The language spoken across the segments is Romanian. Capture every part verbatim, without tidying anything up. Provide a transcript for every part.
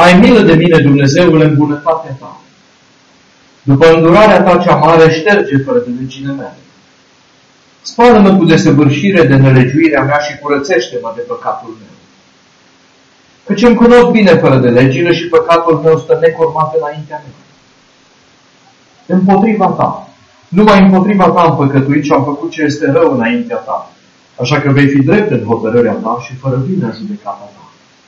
Ai milă de mine, Dumnezeule, în bunătatea ta. După îndurarea ta cea mare, șterge fără de legile mele. Spală-mă cu desăvârșire de nelegiuirea mea și curățește-mă de păcatul meu. Căci îmi cunosc bine fără de legile și păcatul meu stă necurmat înaintea mea. Împotriva ta, numai împotriva ta am păcătuit și am făcut ce este rău înaintea ta. Așa că vei fi drept în hotărârea ta și fără vină în judecata ta.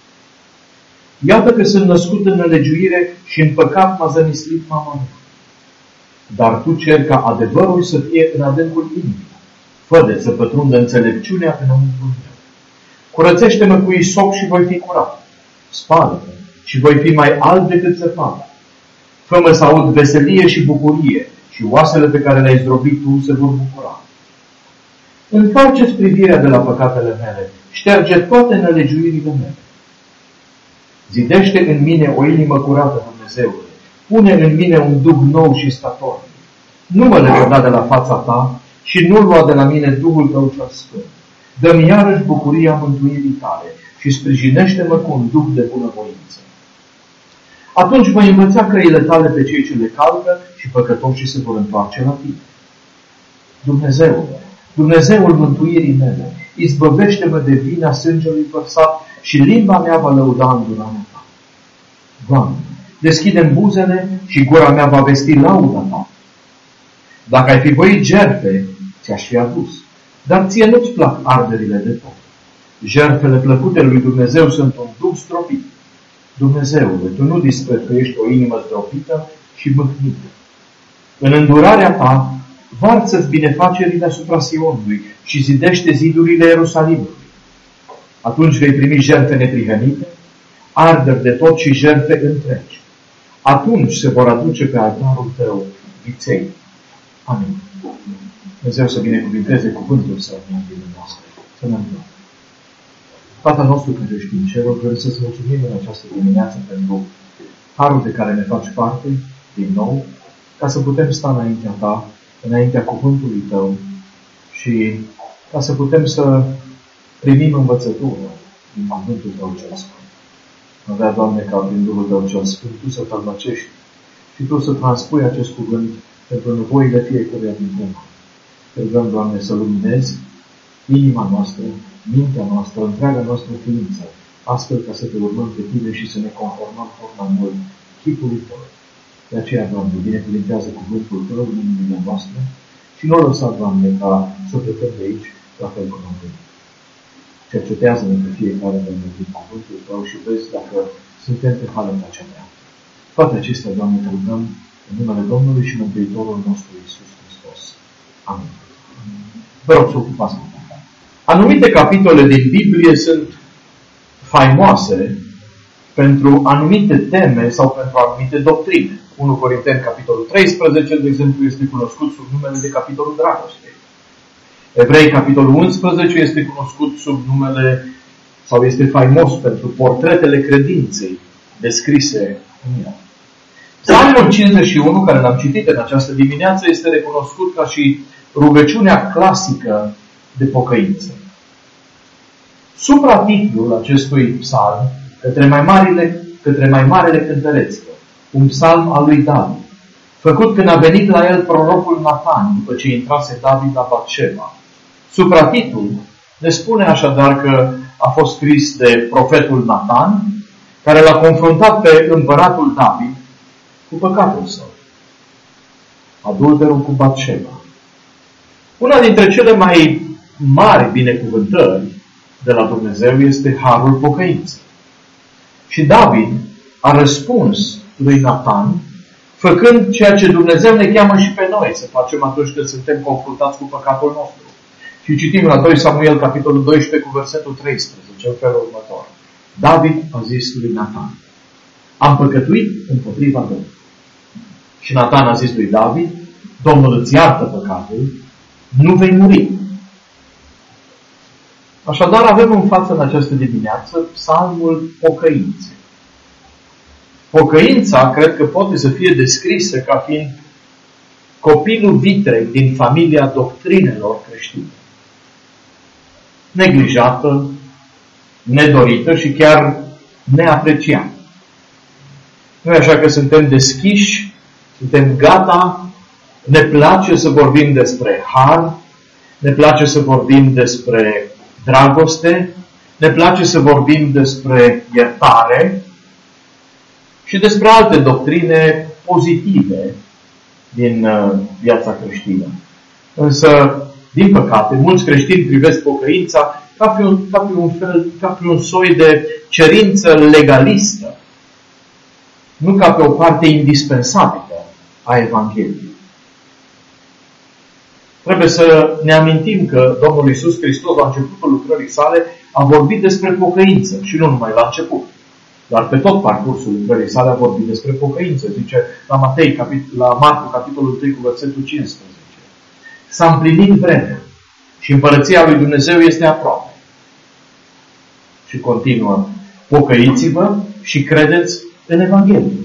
Iată că sunt născut în nelegiuire și în păcat m-a zămislit mama mea. Dar tu cer ca adevărul să fie în adâncul inimii. Fă-de să pătrundă înțelepciunea înăuntru meu. Curățește-mă cu isop și voi fi curat. Spală-mă și voi fi mai alb decât săpata. Fă-mă să aud veselie și bucurie și oasele pe care le-ai zdrobit tu se vor bucura. Întoarceți privirea de la păcatele mele, șterge toate nelegiuirile mele. Zidește în mine o inimă curată, Dumnezeule, pune în mine un duh nou și statornic. Nu mă lepăda de la fața ta și nu lua de la mine Duhul tău cel sfânt. Dă-mi iarăși bucuria mântuirii tale și sprijinește-mă cu un duh de bunăvoință. Atunci voi învăța căile tale pe cei ce le calcă și păcătoșii se vor întoarce la tine. Dumnezeule, Dumnezeul mântuirii mele, izbăvește-mă de vina sângelui vărsat și limba mea va lăuda îndurarea ta. Doamne, deschide-mi buzele și gura mea va vesti lauda ta. Dacă ai fi voit jertfe, ți-aș fi adus, dar ție nu-ți plac arderile de foc. Jertfele plăcute lui Dumnezeu sunt un duh stropit. Dumnezeule, tu nu disprețuiești o inimă zdrobită și mâhnită. În îndurarea ta, varsă-ți binefacerile asupra Sionului și zidește zidurile Ierusalimului. Atunci vei primi jertfe neprihănite, arderi de tot și jertfe întregi. Atunci se vor aduce pe altarul tău viței. Amin. Dumnezeu să binecuvinteze cuvântul său în viața noastră. Să ne rugăm. Tatăl nostru care ești în cerul, vrem să-ți mulțumim în această dimineață pentru harul de care ne faci parte, din nou, ca să putem sta înaintea ta, înaintea cuvântului tău și ca să putem să primim învățătură din cuvântul tău cel sfânt. Mă vrea, Doamne, ca prin Duhul tău cel sfânt tu să tălmăcești și tu să transpui acest cuvânt pentru nevoile fiecăruia dintre noi. Te rugăm, Doamne, să luminezi inima noastră, mintea noastră, întreaga noastră ființă, astfel ca să te urmăm pe tine și să ne conformăm tot mai mult chipului tău. De aceea, Doamne, binecuvintează cuvântul tău în inimile noastre și nu lăsa, Doamne, ca să plecăm de aici la fel cum am venit. Cercetează-ne pe fiecare din cuvântul tău și vezi dacă suntem pe calea cea mea. Toate acestea, Doamne, te rugăm în numele Domnului și Mântuitorul nostru Iisus Hristos. Amin. Vă rog să ocupați cu tine. Anumite capitole din Biblie sunt faimoase pentru anumite teme sau pentru anumite doctrine. unu Corinteni, capitolul treisprezece, de exemplu, este cunoscut sub numele de capitolul dragostei. Evrei, capitolul unsprezece, este cunoscut sub numele, sau este faimos pentru portretele credinței descrise în el. Psalmul cincizeci și unu, care l-am citit în această dimineață, este recunoscut ca și rugăciunea clasică de pocăință. Supratitlul acestui psalm, către mai marile, către mai marele cântăreților, un psalm al lui David, făcut când a venit la el prorocul Natan, după ce intrase David la Batșeba. Supratitlul ne spune așadar că a fost scris de profetul Natan, care l-a confruntat pe împăratul David cu păcatul său, adulterul cu Batșeba. Una dintre cele mai mari binecuvântări de la Dumnezeu este harul pocăinței. Și David a răspuns lui Natan, făcând ceea ce Dumnezeu ne cheamă și pe noi să facem atunci când suntem confruntați cu păcatul nostru. Și citim la doi Samuel, capitolul doisprezece, cu versetul treisprezece, în felul următor. David a zis lui Natan, am păcătuit împotriva Domnului. Și Natan a zis lui David, Domnul îți iartă păcatul, nu vei muri. Așadar, avem în față în această dimineață psalmul pocăinței. Pocăința, cred că poate să fie descrisă ca fiind copilul vitreg din familia doctrinelor creștine. Neglijată, nedorită și chiar neapreciată. Nu e așa că suntem deschiși, suntem gata, ne place să vorbim despre har, ne place să vorbim despre dragoste, ne place să vorbim despre iertare și despre alte doctrine pozitive din viața creștină. Însă, din păcate, mulți creștini privesc pocăința ca pe un, ca pe un, fel, ca pe un soi de cerință legalistă, nu ca pe o parte indispensabilă a Evangheliei. Trebuie să ne amintim că Domnul Iisus Hristos, la începutul lucrării sale, a vorbit despre pocăință și nu numai la început, dar pe tot parcursul lucrării sale a vorbit despre pocăință. Zice la Matei, la Marcu, capitolul trei, cu versetul cincisprezece. S-a împlinit vremea și împărăția lui Dumnezeu este aproape. Și continuă, pocăiți-vă și credeți în Evanghelie.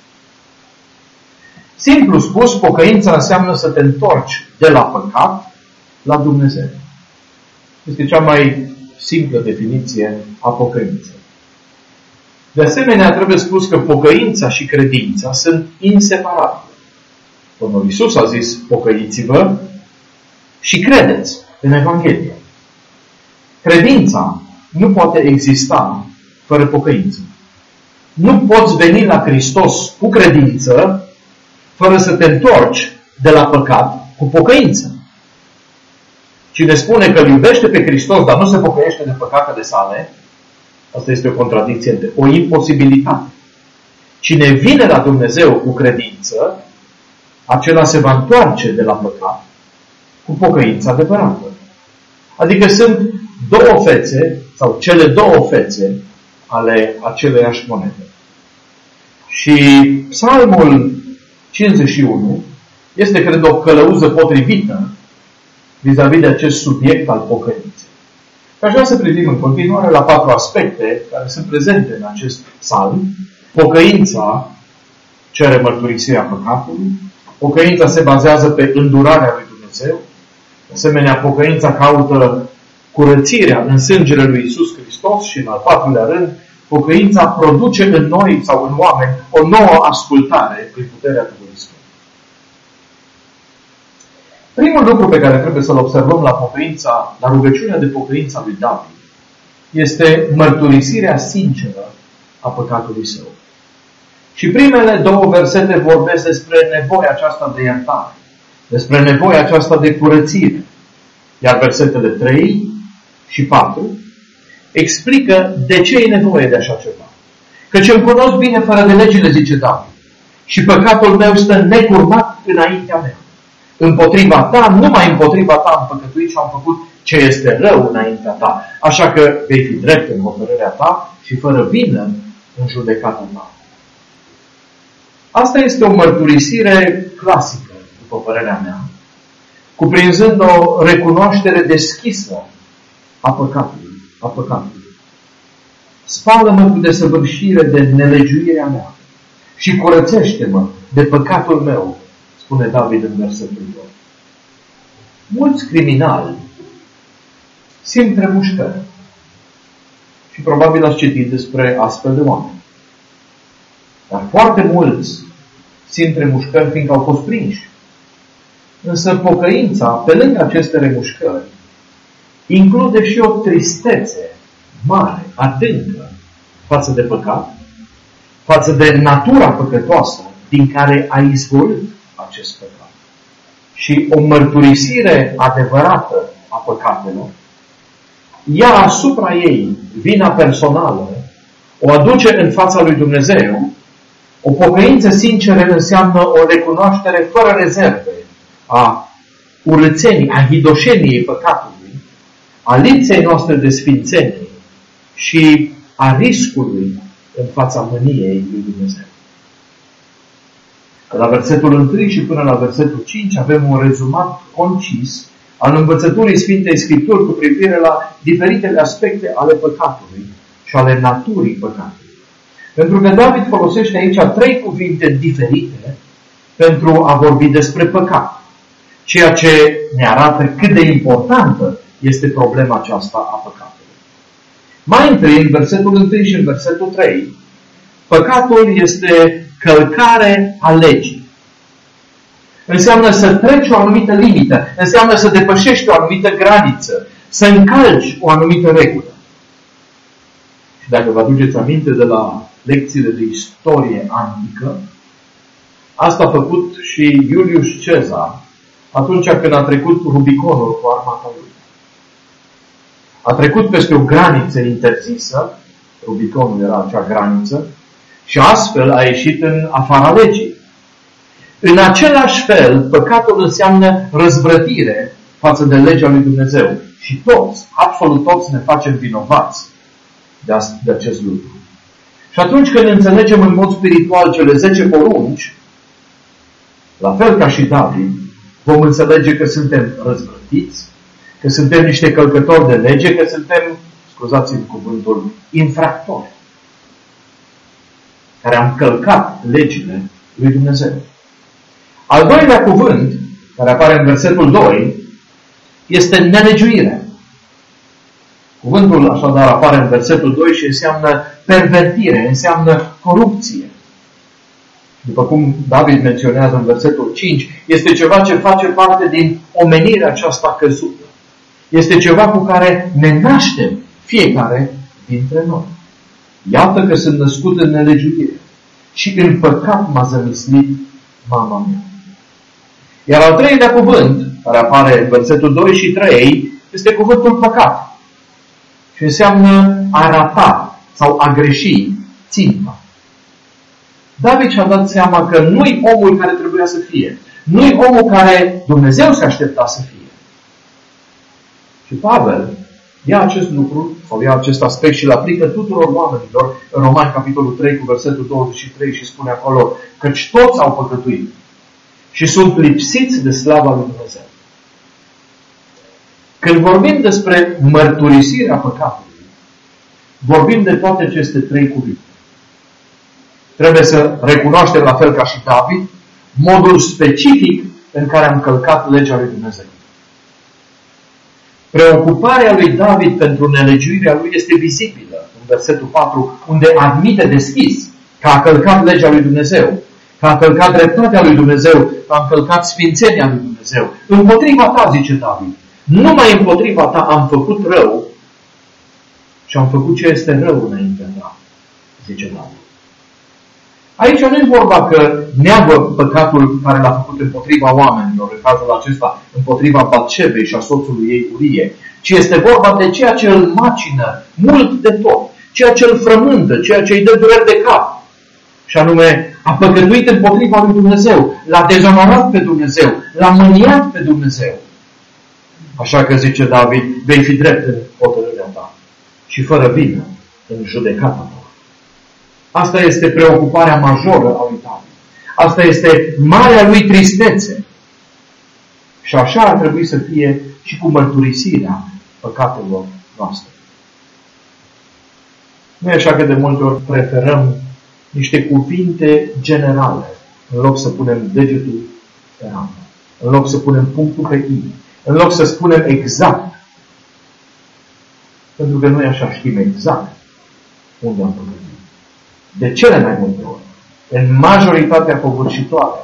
Simplu spus, pocăința înseamnă să te întorci de la păcat la Dumnezeu. Este cea mai simplă definiție a pocăinței. De asemenea, trebuie spus că pocăința și credința sunt inseparabile. Domnul Iisus a zis, pocăiți-vă și credeți în Evanghelie. Credința nu poate exista fără pocăință. Nu poți veni la Hristos cu credință fără să te întorci de la păcat cu pocăință. Cine spune că îl iubește pe Hristos, dar nu se pocăiește de păcatele sale, asta este o contradicție, o imposibilitate. Cine vine la Dumnezeu cu credință, acela se va întoarce de la păcat cu pocăință adevărată. Adică sunt două fețe, sau cele două fețe ale aceleiași monede. Și Psalmul cincizeci și unu este, cred, o călăuză potrivită vis-a-vis de acest subiect al pocăinței. Aș vrea să privim în continuare la patru aspecte care sunt prezente în acest psalm. Pocăința cere mărturisirea păcatului. Pocăința se bazează pe îndurarea lui Dumnezeu. De asemenea, pocăința caută curățirea în sângele lui Iisus Hristos și, în al patrulea rând, pocăința produce în noi sau în oameni o nouă ascultare prin puterea Duhului Sfânt. Primul lucru pe care trebuie să-l observăm la pocăința, la rugăciunea de pocăință a lui David, este mărturisirea sinceră a păcatului său. Și primele două versete vorbesc despre nevoia aceasta de iertare, despre nevoia aceasta de curățire. Iar versetele trei și patru explică de ce e nevoie de așa ceva. Căci îmi cunosc bine fără de legile, zice David, și păcatul meu stă necurmat înaintea mea. Împotriva ta, numai împotriva ta am păcătuit și am făcut ce este rău înaintea ta. Așa că vei fi drept în hotărârea ta și fără vină în judecata ta. Asta este o mărturisire clasică, după părerea mea, cuprinzând o recunoaștere deschisă a păcatului. A păcatului. Spală-mă cu desăvârșire de nelegiuirea mea și curățește-mă de păcatul meu, spune David în versetul doi. Mulți criminali simt remușcări și probabil ați citit despre astfel de oameni. Dar foarte mulți simt remușcări fiindcă au fost prinși. Însă pocăința, pe lângă aceste remușcări, include și o tristețe mare, adâncă, față de păcat, față de natura păcătoasă din care a izvorât acest păcat. Și o mărturisire adevărată a păcatelor, ia asupra ei vina personală, o aduce în fața lui Dumnezeu. O pocăință sinceră înseamnă o recunoaștere fără rezerve a urățenii, a hidoșeniei păcatului, a lipsei noastre de sfințenie și a riscului în fața mâniei lui Dumnezeu. La versetul unu și până la versetul cinci avem un rezumat concis al învățăturii Sfintei Scripturi cu privire la diferitele aspecte ale păcatului și ale naturii păcatului. Pentru că David folosește aici trei cuvinte diferite pentru a vorbi despre păcat, ceea ce ne arată cât de importantă este problema aceasta a păcatului. Mai întâi, în versetul unu și în versetul trei, păcatul este călcare a legii. Înseamnă să treci o anumită limită, înseamnă să depășești o anumită graniță, să încalci o anumită regulă. Și dacă vă aduceți aminte de la lecțiile de istorie antică, asta a făcut și Iulius Cezar atunci când a trecut Rubiconul cu armata lui. A trecut peste o graniță interzisă, Rubiconul era acea graniță, și astfel a ieșit în afara legii. În același fel, păcatul înseamnă răzvrătire față de legea lui Dumnezeu. Și toți, absolut toți, ne facem vinovați de acest lucru. Și atunci când înțelegem în mod spiritual cele zece porunci, la fel ca și David, vom înțelege că suntem răzvrătiți, că suntem niște călcători de lege, că suntem, scuzați-mi cuvântul, infractori, care am călcat legile lui Dumnezeu. Al doilea cuvânt, care apare în versetul doi, este nelegiuire. Cuvântul așadar apare în versetul doi și înseamnă pervertire, înseamnă corupție. După cum David menționează în versetul cinci, este ceva ce face parte din omenirea aceasta căzută. Este ceva cu care ne naștem fiecare dintre noi. Iată că sunt născut în nelegiuire și în păcat m-a zămislit mama mea. Iar al treilea cuvânt, care apare în versetul doi și trei, este cuvântul păcat. Și înseamnă a rata sau a greși ținta. David și-a dat seama că nu-i omul care trebuia să fie. Nu-i omul care Dumnezeu se aștepta să fie. Și Pavel ia acest lucru, sau ia acest aspect și îl aplică tuturor oamenilor în Romani, capitolul trei, cu versetul douăzeci și trei și spune acolo, căci toți au păcătuit și sunt lipsiți de slava lui Dumnezeu. Când vorbim despre mărturisirea păcatului, vorbim de toate aceste trei cuvinte. Trebuie să recunoaștem, la fel ca și David, modul specific în care am călcat legea lui Dumnezeu. Preocuparea lui David pentru nelegiuirea lui este vizibilă în versetul patru, unde admite deschis că a călcat legea lui Dumnezeu, că a călcat dreptatea lui Dumnezeu, că a călcat sfințenia lui Dumnezeu. Împotriva ta, zice David, numai împotriva ta am făcut rău și am făcut ce este rău înaintea ta, zice David. Aici nu e vorba că neagă păcatul care l-a făcut împotriva oamenilor, în cazul acesta împotriva Batșebei și a soțului ei Urie, ci este vorba de ceea ce îl macină mult de tot, ceea ce îl frământă, ceea ce îi dă dureri de cap. Și anume, a păcătuit împotriva lui Dumnezeu, l-a dezonorat pe Dumnezeu, l-a mâniat pe Dumnezeu. Așa că zice David, vei fi drept în hotărârea ta și fără vină în judecata ta. Asta este preocuparea majoră a lui David. Asta este marea lui tristețe. Și așa ar trebui să fie și cu mărturisirea păcatelor noastre. Nu e așa că de multe ori preferăm niște cuvinte generale, în loc să punem degetul pe rană, în loc să punem punctul pe i, în loc să spunem exact. Pentru că noi așa știm exact unde am păcătuit. De cele mai multe ori, în majoritatea covârșitoare,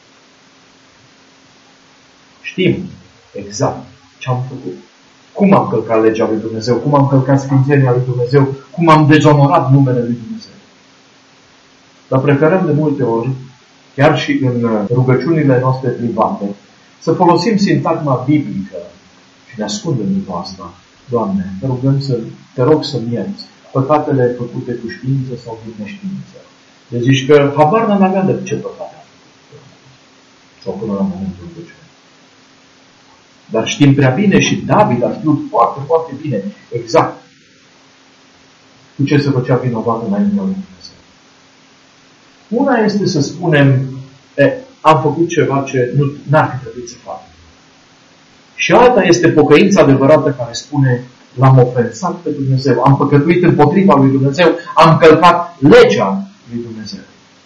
știm exact ce am făcut. Cum am călcat legea lui Dumnezeu, cum am călcat sfințenia lui Dumnezeu, cum am dezonorat numele lui Dumnezeu. Dar preferăm de multe ori, chiar și în rugăciunile noastre private, să folosim sintagma biblică și ne ascundem după asta. Doamne, te rugăm să, te rog să-mi ierți păcatele făcute cu știință sau din neștiință. Deci zici că habar n-am avea de ce păcate am făcut. Sau până la momentul rugăciunii. Dar știm prea bine și David a știut foarte, foarte bine exact cu ce se făcea vinovat înaintea lui Dumnezeu. Una este să spunem, e, am făcut ceva ce nu n-ar fi trebuit să fac. Și alta este pocăința adevărată care spune, l-am ofensat pe Dumnezeu, am păcătuit împotriva lui Dumnezeu, am călcat legea lui Dumnezeu.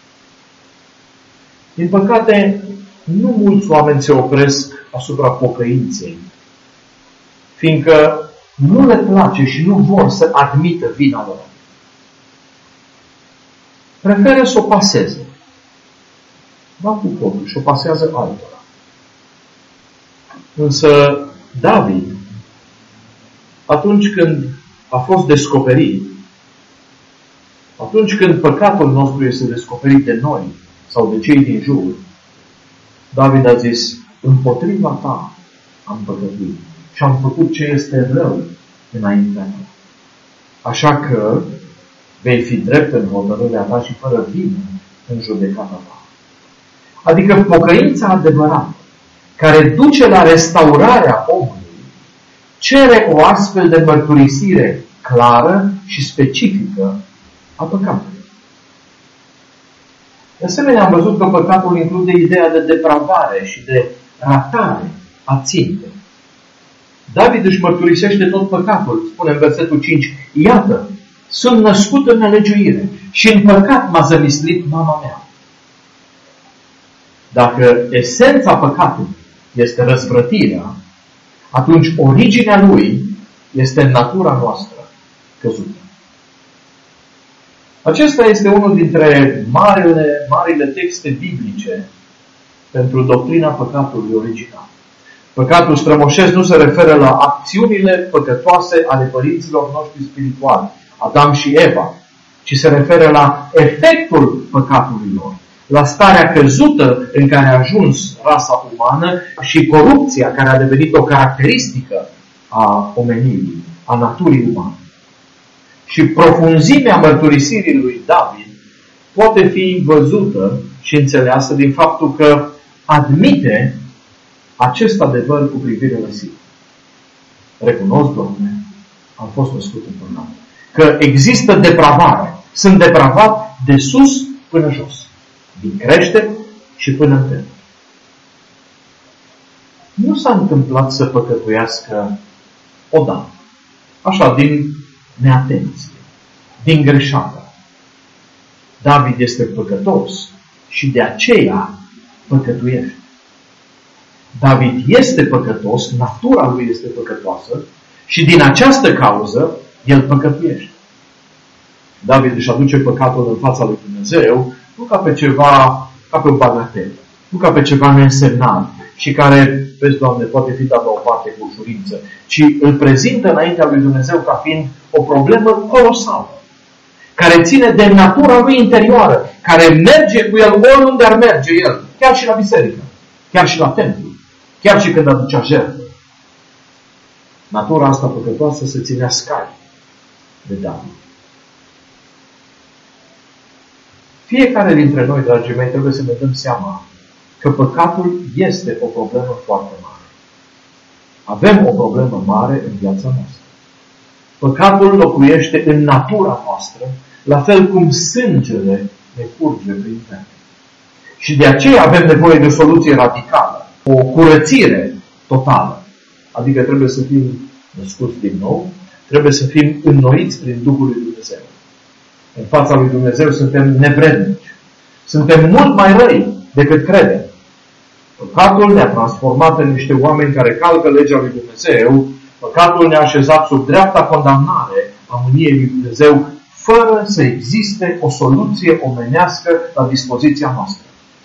Din păcate, nu mulți oameni se opresc asupra pocăinței, fiindcă nu le place și nu vor să admită vina lor. Preferă să o paseze. va cu codul și o pasează altora. Însă David, atunci când a fost descoperit, atunci când păcatul nostru este descoperit de noi sau de cei din jur, David a zis, împotriva ta am păcătuit și am făcut ce este rău înaintea ta. Așa că vei fi drept în hotărârea ta și fără vină în judecata ta. Adică pocăința adevărată, care duce la restaurarea omului, cere o astfel de mărturisire clară și specifică a păcatului. De asemenea, am văzut că păcatul include ideea de depravare și de ratare a țintei. David își mărturisește tot păcatul, spune în versetul cinci, iată, sunt născut în nelegiuire și în păcat m-a zămislit mama mea. Dacă esența păcatului este răzvrătirea, atunci originea lui este în natura noastră căzută. Acesta este unul dintre marile, marile texte biblice pentru doctrina păcatului original. Păcatul strămoșesc nu se referă la acțiunile păcătoase ale părinților noștri spirituali, Adam și Eva, ci se referă la efectul păcatului lor, la starea căzută în care a ajuns rasa umană și corupția care a devenit o caracteristică a omenirii, a naturii umane. Și profunzimea mărturisirii lui David poate fi văzută și înțeleasă din faptul că admite acest adevăr cu privire la sine. Recunosc, Doamne, am fost născut în păcat. Că există depravare. Sunt depravat de sus până jos. Din creștere și până în tânăr. Nu s-a întâmplat să păcătuiască odată. Așa, din neatenție, din greșeală. David este păcătos și de aceea păcătuiește. David este păcătos, natura lui este păcătoasă și din această cauză el păcătuiește. David își aduce păcatul în fața lui Dumnezeu nu ca pe ceva, ca pe o bagatelă, nu ca pe ceva neînsemnat și care, vezi, Doamne, poate fi dat la o parte cu ușurință, ci îl prezintă înaintea lui Dumnezeu ca fiind o problemă colosală, care ține de natura lui interioară, care merge cu el oriunde ar merge el, chiar și la biserică, chiar și la templu, chiar și când aducea jertfă. Natura asta păcătoasă se ținea scai de David. Fiecare dintre noi, dragii mei, trebuie să ne dăm seama că păcatul este o problemă foarte mare. Avem o problemă mare în viața noastră. Păcatul locuiește în natura noastră, la fel cum sângele ne curge prin vene. Și de aceea avem nevoie de o soluție radicală, o curățire totală. Adică trebuie să fim născuți din nou, trebuie să fim înnoiți prin Duhul lui Dumnezeu. În fața lui Dumnezeu suntem nevrednici. Suntem mult mai răi decât credem. Păcatul ne-a transformat în niște oameni care calcă legea lui Dumnezeu. Păcatul ne-a așezat sub dreapta condamnare a mâniei lui Dumnezeu, fără să existe o soluție omenească la dispoziția noastră.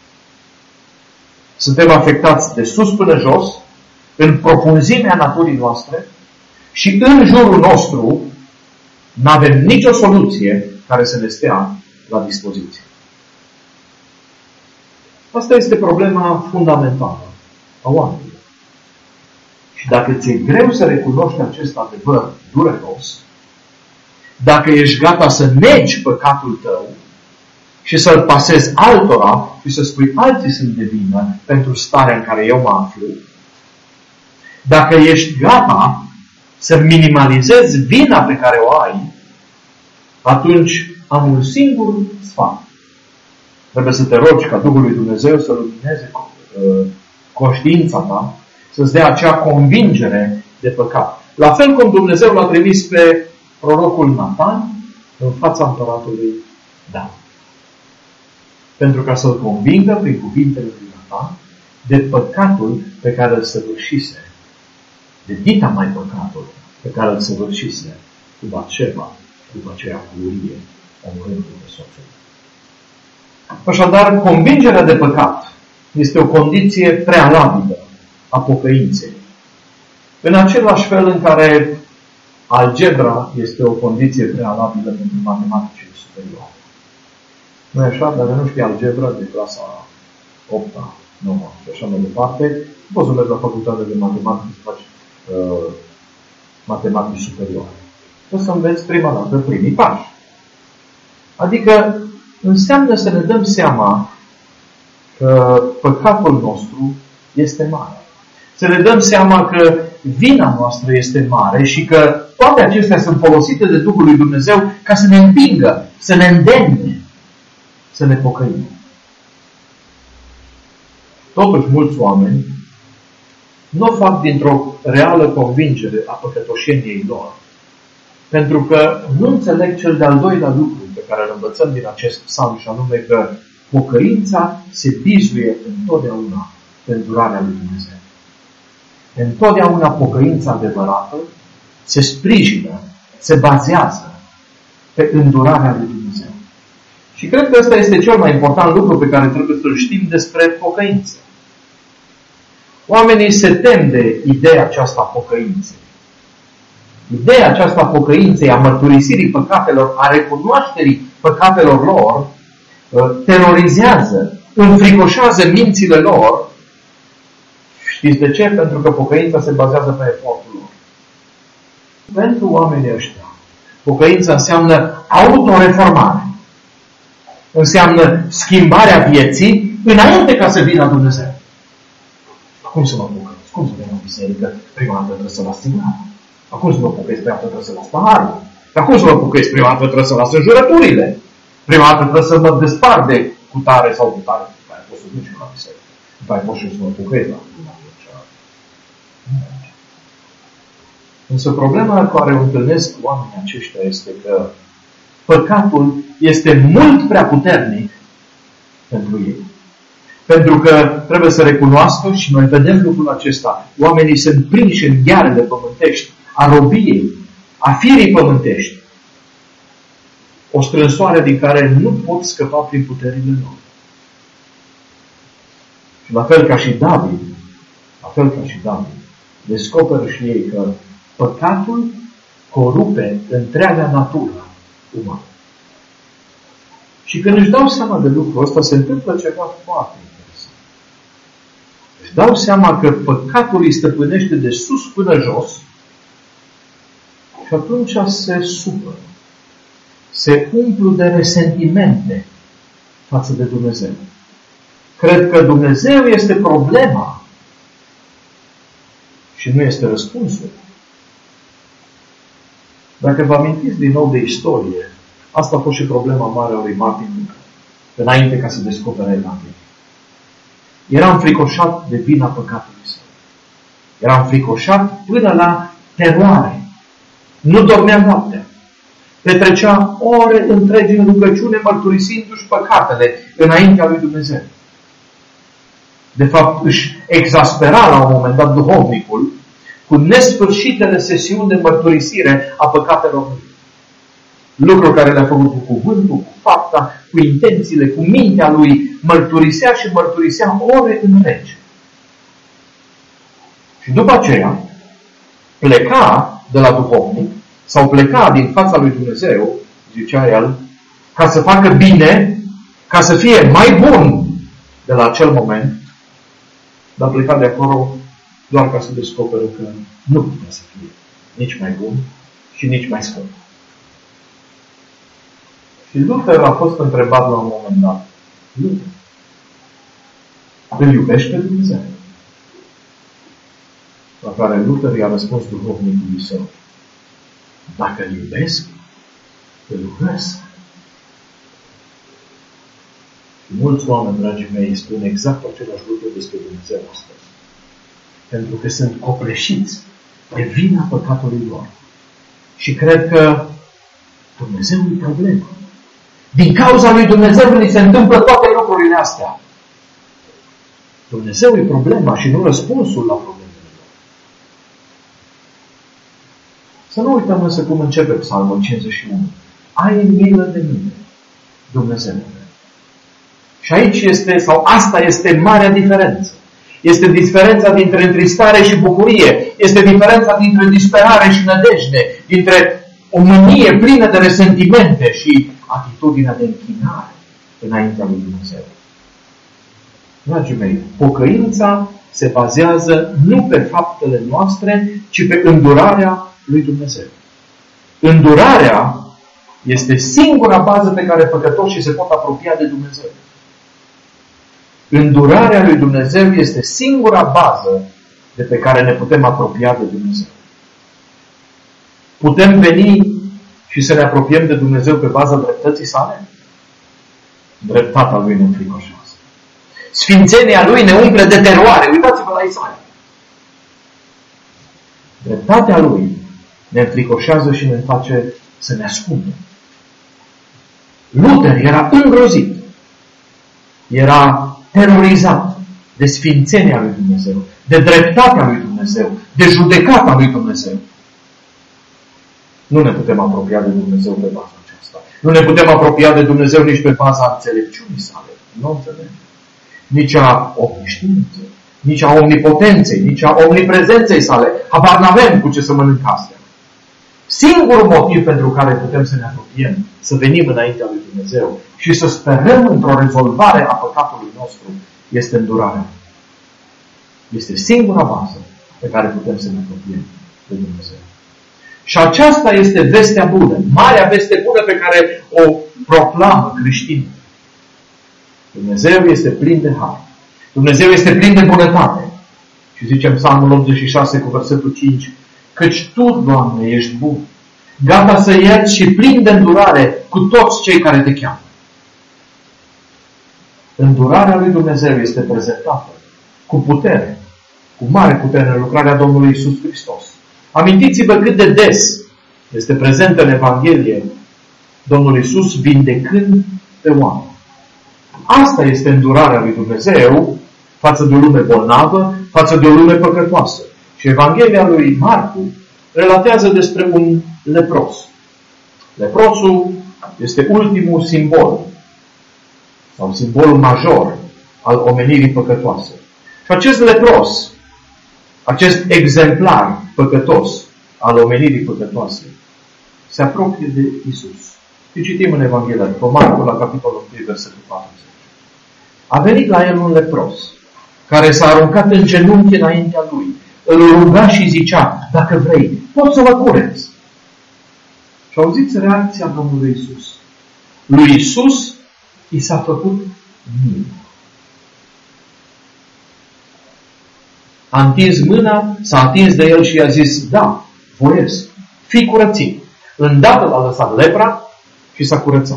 Suntem afectați de sus până jos, în profunzimea naturii noastre și în jurul nostru n-avem nicio soluție care să ne stea la dispoziție. Asta este problema fundamentală a oamenilor. Și dacă ți-e greu să recunoști acest adevăr dureros, dacă ești gata să negi păcatul tău și să-l pasezi altora și să spui alții sunt de vină pentru starea în care eu mă aflu, dacă ești gata să minimalizezi vina pe care o ai, atunci am un singur sfat. Trebuie să te rogi ca Duhul lui Dumnezeu să lumineze conștiința ta, să-ți dea acea convingere de păcat. La fel cum Dumnezeu l-a trimis pe prorocul Natan în fața împăratului David. Pentru ca să-l convingă prin cuvintele lui Natan de păcatul pe care îl săvârșise, de dita mai păcatul pe care îl săvârșise cu Batșeba, după aceea cu Urie, omorându-l pe soțul. Așadar, convingerea de păcat Este o condiție prealabilă a pocăinței. În același fel în care algebra este o condiție prealabilă pentru matematicile superioare. Nu e așa? Dacă nu știi algebra de clasa opta, nouă și așa mai departe, poți să mergi la facultatea de matematică să faci uh, matematici superioare. O să înveți prima dată primii pași. Adică înseamnă să ne dăm seama că păcatul nostru este mare. Să ne dăm seama că vina noastră este mare și că toate acestea sunt folosite de Duhul lui Dumnezeu ca să ne împingă, să ne îndemne, să ne pocăim. Totuși, mulți oameni nu o fac dintr-o reală convingere a păcătoșeniei lor, pentru că nu înțeleg cel de-al doilea lucru pe care îl învățăm din acest psalm, și anume că pocăința se bizuie întotdeauna pe îndurarea lui Dumnezeu. Întotdeauna pocăința adevărată se sprijină, se bazează pe îndurarea lui Dumnezeu. Și cred că ăsta este cel mai important lucru pe care trebuie să-l știm despre pocăință. Oamenii se tem de ideea aceasta a pocăinței. Ideea aceasta a pocăinței, a mărturisirii păcatelor, a recunoașterii păcatelor lor, terorizează, înfricoșează mințile lor. Știți de ce? Pentru că pocăința se bazează pe efortul lor. Pentru oamenii ăștia, pocăința înseamnă autoreformare. Înseamnă schimbarea vieții înainte ca să vină Dumnezeu. Cum să mă pocăiesc? Cum să vin în biserică? Prima dată trebuie să las țigara. Acum să mă pocăiesc, prima dată trebuie să las paharul. Acum să mă pocăiesc, prima dată trebuie să las înjurăturile. Prima dată trebuie să mă despart de cutare sau cutare. După aia pot să duc la biserică. După aia pot și să mă pocăiesc la Însă problema cu care o întâlnesc oamenii aceștia este că păcatul este mult prea puternic pentru ei. Pentru că trebuie să recunoască, și noi vedem lucrul acesta, oamenii sunt prinși în ghearele pământești, a robiei, a firii pământești. O strânsoare din care nu pot scăpa prin puterile lor. Și la fel ca și David, la fel ca și David, descoperă și ei că păcatul corupe întreaga natură umană. Și când își dau seama de lucrul ăsta, se întâmplă ceva foarte interesant. Își dau seama că păcatul îi stăpânește de sus până jos și atunci se supără. Se umplu de resentimente față de Dumnezeu. Cred că Dumnezeu este problema și nu este răspunsul. Dacă vă amintiți din nou de istorie, asta a fost și problema mare a lui Martin Luther, înainte ca să descopere Evanghelia. Era înfricoșat de vina păcatului său. Era înfricoșat până la teroare. Nu dormea noaptea. Petrecea ore întregi în rugăciune, mărturisindu-și păcatele înaintea lui Dumnezeu. De fapt, își exaspera la un moment dat duhovnicul cu nesfârșitele sesiuni de mărturisire a păcatelor lui. Lucruri care le-a făcut cu cuvântul, cu fapta, cu intențiile, cu mintea lui, mărturisea și mărturisea ore întregi. Și după aceea, pleca de la duhovnic, sau pleca din fața lui Dumnezeu, zicea el, ca să facă bine, ca să fie mai bun de la acel moment, dar pleca de acolo doar ca să descopere că nu putea să fie nici mai bun și nici mai scump. Și Luther a fost întrebat la un moment dat, Luther, îl iubești pe Dumnezeu? La care Luther i-a răspuns duhovnicului său, dacă îl iubesc, îl urăsc. Și mulți oameni, dragii mei, spun exact același lucru despre Dumnezeu astăzi. Pentru că sunt copleșiți de vina păcatului lor. Și cred că Dumnezeu e problemă. Din cauza lui Dumnezeu li se întâmplă toate lucrurile astea. Dumnezeu e problema și nu răspunsul la problemele lor. Să nu uităm însă cum începe Psalmul cincizeci și unu. Ai milă de mine, Dumnezeu. Și aici este, sau asta este marea diferență. Este diferența dintre întristare și bucurie. Este diferența dintre disperare și nădejde. Dintre o mânie plină de resentimente și atitudinea de închinare înaintea lui Dumnezeu. Dragii mei, pocăința se bazează nu pe faptele noastre, ci pe îndurarea lui Dumnezeu. Îndurarea este singura bază pe care păcătoșii se pot apropia de Dumnezeu. Îndurarea lui Dumnezeu este singura bază de pe care ne putem apropia de Dumnezeu. Putem veni și să ne apropiem de Dumnezeu pe baza dreptății sale? Dreptatea lui ne înfricoșează. Sfințenia lui ne umple de teroare. Uitați-vă la Isaia. Dreptatea lui ne înfricoșează și ne face să ne ascundem. Luther era îngrozit. Era terorizat de sfințenia lui Dumnezeu, de dreptatea lui Dumnezeu, de judecata lui Dumnezeu. Nu ne putem apropia de Dumnezeu pe baza aceasta. Nu ne putem apropia de Dumnezeu nici pe baza înțelepciunii sale. Nu înțelegem. Nici a omniștiinței, nici a omnipotenței, nici a omniprezenței sale. Habar n-avem cu ce să mănâncă astea. Singurul motiv pentru care putem să ne apropiem, să venim înaintea lui Dumnezeu și să sperăm într-o rezolvare a păcatului nostru, este îndurarea. Este singura bază pe care putem să ne apropiem de Dumnezeu. Și aceasta este vestea bună, marea veste bună pe care o proclamă creștinii. Dumnezeu este plin de har. Dumnezeu este plin de bunătate. Și zicem Psalmul optzeci și șase cu versetul cinci, căci Tu, Doamne, ești bun, gata să ierți și plin de îndurare cu toți cei care Te cheamă. Îndurarea lui Dumnezeu este prezentată cu putere, cu mare putere în lucrarea Domnului Iisus Hristos. Amintiți-vă cât de des este prezent în Evanghelie Domnul Iisus vindecând pe oameni. Asta este îndurarea lui Dumnezeu față de o lume bolnavă, față de o lume păcătoasă. Și Evanghelia lui Marcu relatează despre un lepros. Leprosul este ultimul simbol sau simbolul major al omenirii păcătoase. Și acest lepros, acest exemplar păcătos al omenirii păcătoase, se apropie de Iisus. Și citim în Evanghelia după Marcu la capitolul unu, versetul patruzeci. A venit la el un lepros, care s-a aruncat în genunchi înaintea lui. Îl ruga și zicea, dacă vrei, poți să mă cureți. Și auziți reacția Domnului Iisus. Lui Iisus i s-a făcut milă. A întins mâna, s-a atins de el și i-a zis, da, voiesc, fii curățit. Îndată l-a lăsat lepra și s-a curățat.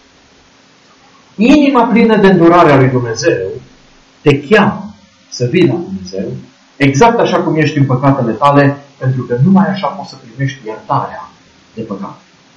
Inima plină de îndurare a lui Dumnezeu te cheamă să vii la Dumnezeu exact așa cum ești în păcatele tale, pentru că numai așa poți să primești iertarea de păcat.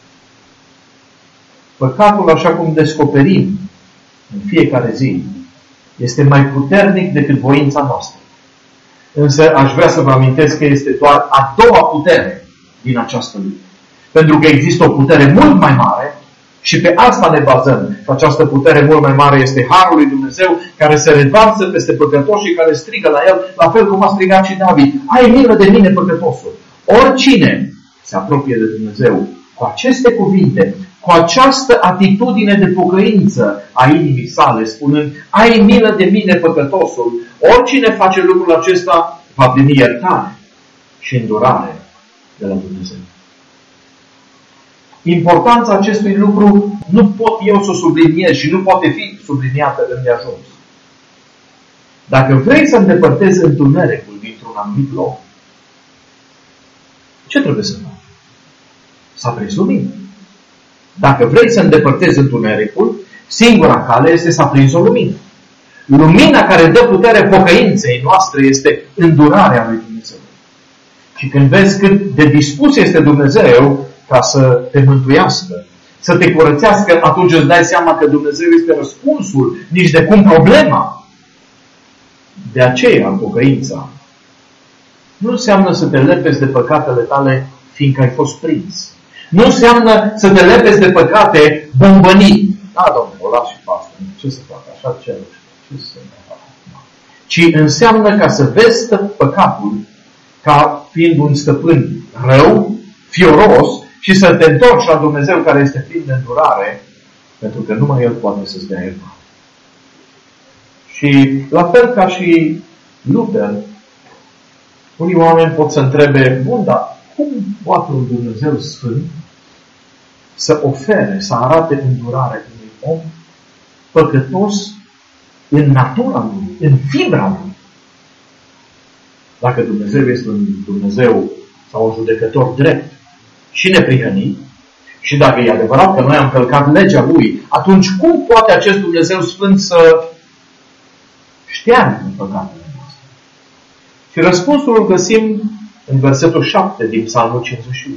Păcatul, așa cum descoperim în fiecare zi, este mai puternic decât voința noastră. Însă aș vrea să vă amintesc că este doar a doua putere din această lume. Pentru că există o putere mult mai mare și pe asta ne bazăm. Și această putere mult mai mare este Harul lui Dumnezeu, care se revarsă peste păcătoși și care strigă la el, la fel cum a strigat și David, ai milă de mine, păcătosul. Oricine se apropie de Dumnezeu cu aceste cuvinte, cu această atitudine de pocăință a inimii sale, spunând, ai milă de mine, păcătosul, oricine face lucrul acesta va primi iertare și îndurare de la Dumnezeu. Importanța acestui lucru nu pot eu să o subliniez și nu poate fi subliniată îndeajuns. Dacă vrei să îndepărtezi întunericul dintr-un anumit loc, ce trebuie să faci? Să aprins lumină. Dacă vrei să îndepărtezi întunericul, singura cale este să aprinzi o lumină. Lumina care dă putere pocăinței noastre este îndurarea lui Dumnezeu. Și când vezi cât de dispus este Dumnezeu ca să te mântuiască, să te curățească, atunci îți dai seama că Dumnezeu este răspunsul, nici de cum problema. De aceea, pocăința nu înseamnă să te lepezi de păcatele tale fiindcă ai fost prins. Nu înseamnă să te lepezi de păcate bombănit. Da, Domnule, o las și pe asta. Ce să fac? Așa ce nu știu. Ce să fac? Ci înseamnă ca să vezi păcatul ca fiind un stăpân rău, fioros, și să te întorci la Dumnezeu care este plin de îndurare, pentru că numai El poate să-ți dea iertare. Și la fel ca și Luther, unii oameni pot să întrebe, bun, dar cum poate un Dumnezeu Sfânt să ofere, să arate îndurare unui om păcătos în natura lui, în fibra lui? Dacă Dumnezeu este un Dumnezeu sau un judecător drept și neprihănit, și dacă e adevărat că noi am călcat legea Lui, atunci cum poate acest Dumnezeu Sfânt să șteargă păcatele noastre? Și răspunsul îl găsim în versetul șapte din Psalmul cincizeci și unu.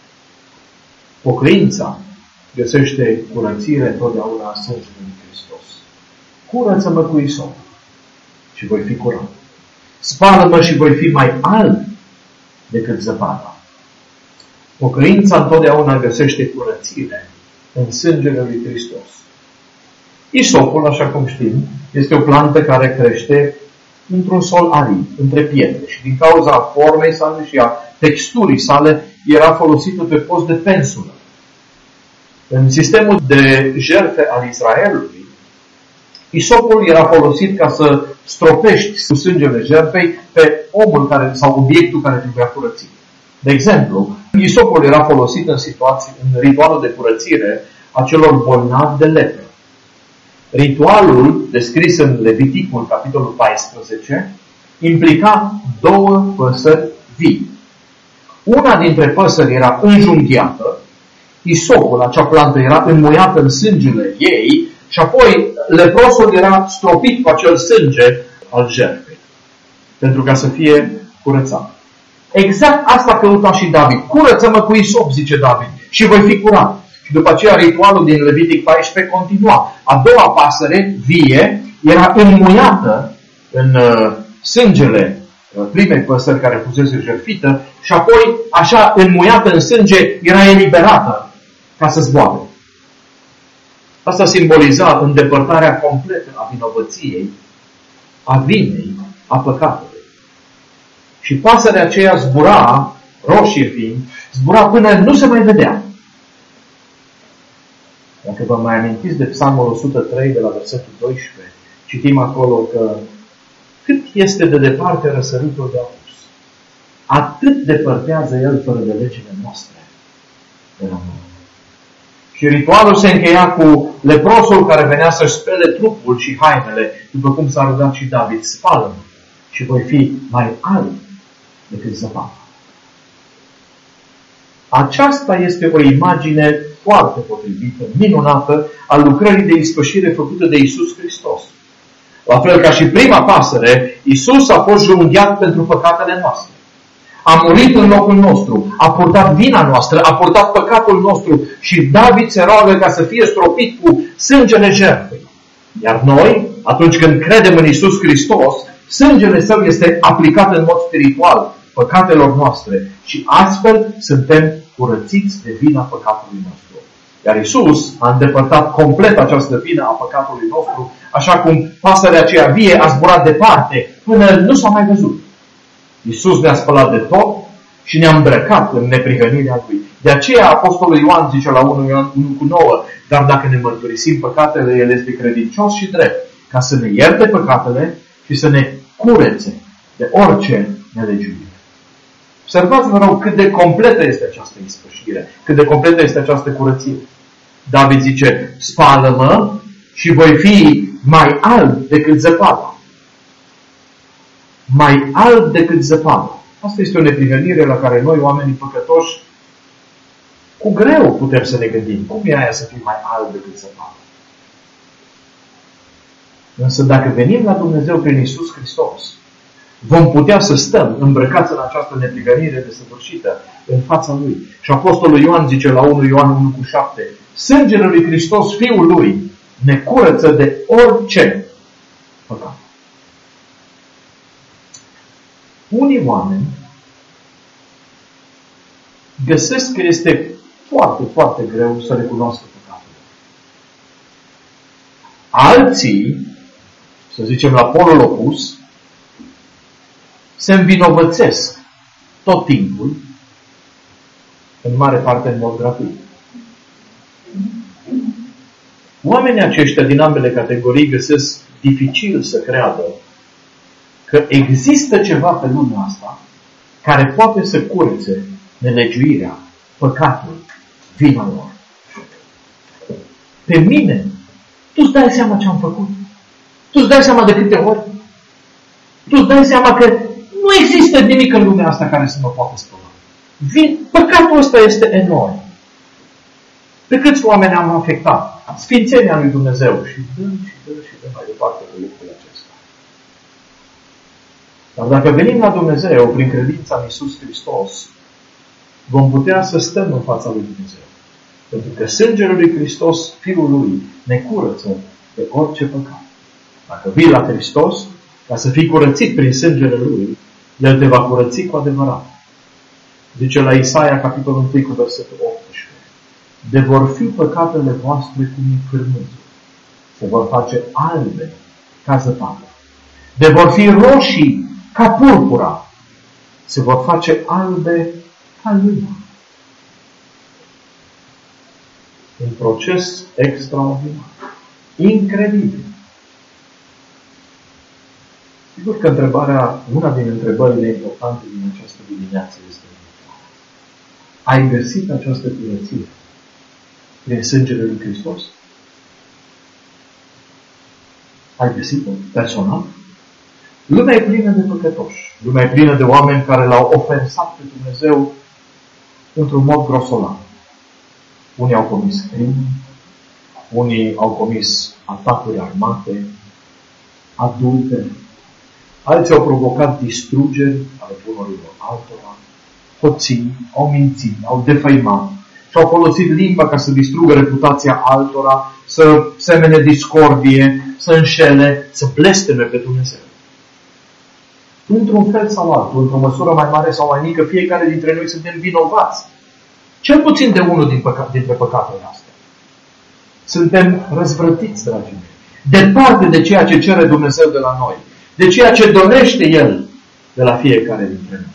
Pocăința găsește curățire totdeauna în sângele lui Hristos. Curăță-mă cu isop și voi fi curat. Spală-mă și voi fi mai alb decât zăpada. Pocăința întotdeauna găsește curățire în sângele lui Hristos. Isopul, așa cum știm, este o plantă care crește într-un sol arid, între pietre, și din cauza formei sale și a texturii sale era folosită pe post de pensulă. În sistemul de jertfe al Israelului, isopul era folosit ca să stropești cu sângele jertfei pe omul care, sau obiectul care trebuia curățit. De exemplu, isopul era folosit în situații, în ritualul de curățire a celor bolnavi de lepră. Ritualul, descris în Leviticul, capitolul paisprezece, implica două păsări vii. Una dintre păsări era înjunghiată, isopul, acea plantă, era înmuiată în sângele ei și apoi leprosul era stropit cu acel sânge al jertfei, pentru ca să fie curățat. Exact asta căuta și David. Curăță-mă cu isop, zice David, și voi fi curat. Și după aceea ritualul din Levitic paisprezece continua. A doua pasăre, vie, era înmuiată în uh, sângele uh, primei păsări care fusese jertfită și apoi, așa înmuiată în sânge, era eliberată ca să zboare. Asta simboliza îndepărtarea completă a vinovăției, a vinei, a păcatului. Și pasărea aceea zbura, roșie fiind, zbura până nu se mai vedea. Dacă vă mai amintiți de Psalmul o sută trei, de la versetul doisprezece, citim acolo că cât este de departe răsăritul de apus, atât depărtează El fără de legile noastre de la noi. Și ritualul se încheia cu leprosul care venea să-și spele trupul și hainele, după cum s-a rugat și David, spală-mă și voi fi mai alb decât zăpada. Aceasta este o imagine foarte potrivită, minunată, a lucrării de ispășire făcută de Iisus Hristos. La fel ca și prima pasăre, Iisus a fost junghiat pentru păcatele noastre. A murit în locul nostru, a purtat vina noastră, a purtat păcatul nostru și David se roagă ca să fie stropit cu sângele jertfei. Iar noi, atunci când credem în Iisus Hristos, sângele Său este aplicat în mod spiritual păcatelor noastre și astfel suntem curățiți de vina păcatului nostru. Iar Iisus a îndepărtat complet această vină a păcatului nostru, așa cum pasărea aceea vie a zburat departe până nu s-a mai văzut. Iisus ne-a spălat de tot și ne-a îmbrăcat în neprihănirea Lui. De aceea Apostolul Ioan zice la unu Ioan unu cu nouă, dar dacă ne mărturisim păcatele, El este credincios și drept, ca să ne ierte păcatele și să ne curețe de orice nelegiuire. Observați, vă rog, cât de completă este această ispășire, cât de completă este această curățire. David zice, spală-mă și voi fi mai alb decât zăpada. Mai alb decât zăpada. Asta este o neprihănire la care noi, oamenii păcătoși, cu greu putem să ne gândim. Cum e aia să fii mai alb decât zăpada? Însă dacă venim la Dumnezeu prin Iisus Hristos, vom putea să stăm îmbrăcați în această neprihănire desăvârșită în fața Lui. Și Apostolul Ioan zice la unu Ioan unu cu șapte, sângele lui Hristos, Fiul Lui, ne curăță de orice păcat. Unii oameni găsesc că este foarte, foarte greu să recunoască păcatul. Alții, să zicem la polul opus, se învinovățesc tot timpul, în mare parte în mod gratuit. Oamenii aceștia din ambele categorii găsesc dificil să creadă că există ceva pe lumea asta care poate să curețe nelegiuirea, păcatul, vina lor. Pe mine, tu îți dai seama ce am făcut? Tu îți dai seama de câte ori? Tu îți dai seama că nu există nimic în lumea asta care să mă poată spăla. Vin, păcatul ăsta este enorm. Pe câți oameni am afectat? Sfințenia lui Dumnezeu. Și dă, și dă, și dă mai departe de lucrul acesta. Dar dacă venim la Dumnezeu prin credința în Iisus Hristos, vom putea să stăm în fața lui Dumnezeu. Pentru că sângele lui Hristos, Fiul lui, ne curăță de orice păcat. Dacă vii la Hristos, ca să fii curățit prin sângele lui, El te va curăți cu adevărat. Zice la Isaia, capitolul unu, cu versetul optsprezece. De vor fi păcatele voastre cum e cârmâzul. Se vor face albe ca zăpadă. De vor fi roșii ca purpura. Se vor face albe ca luna. Un proces extraordinar. Incredibil. Sigur că întrebarea, una din întrebările importante din această dimineață este: ai găsit această curățire prin sângele lui Hristos? Ai găsit-o personal? Lumea e plină de păcătoși. Lumea e plină de oameni care l-au ofensat pe Dumnezeu într-un mod grosolan. Unii au comis crime, unii au comis atacuri armate, adultere, alții au provocat distrugeri ale bunurilor altora, hoții, au mințit, au defăimat și au folosit limba ca să distrugă reputația altora, să semene discordie, să înșele, să blesteme pe Dumnezeu. Într-un fel sau altul, într-o măsură mai mare sau mai mică, fiecare dintre noi suntem vinovați. Cel puțin de unul din păca- dintre păcatele astea. Suntem răzvrătiți, dragii mei. Departe de ceea ce cere Dumnezeu de la noi. De ceea ce dorește El de la fiecare dintre noi.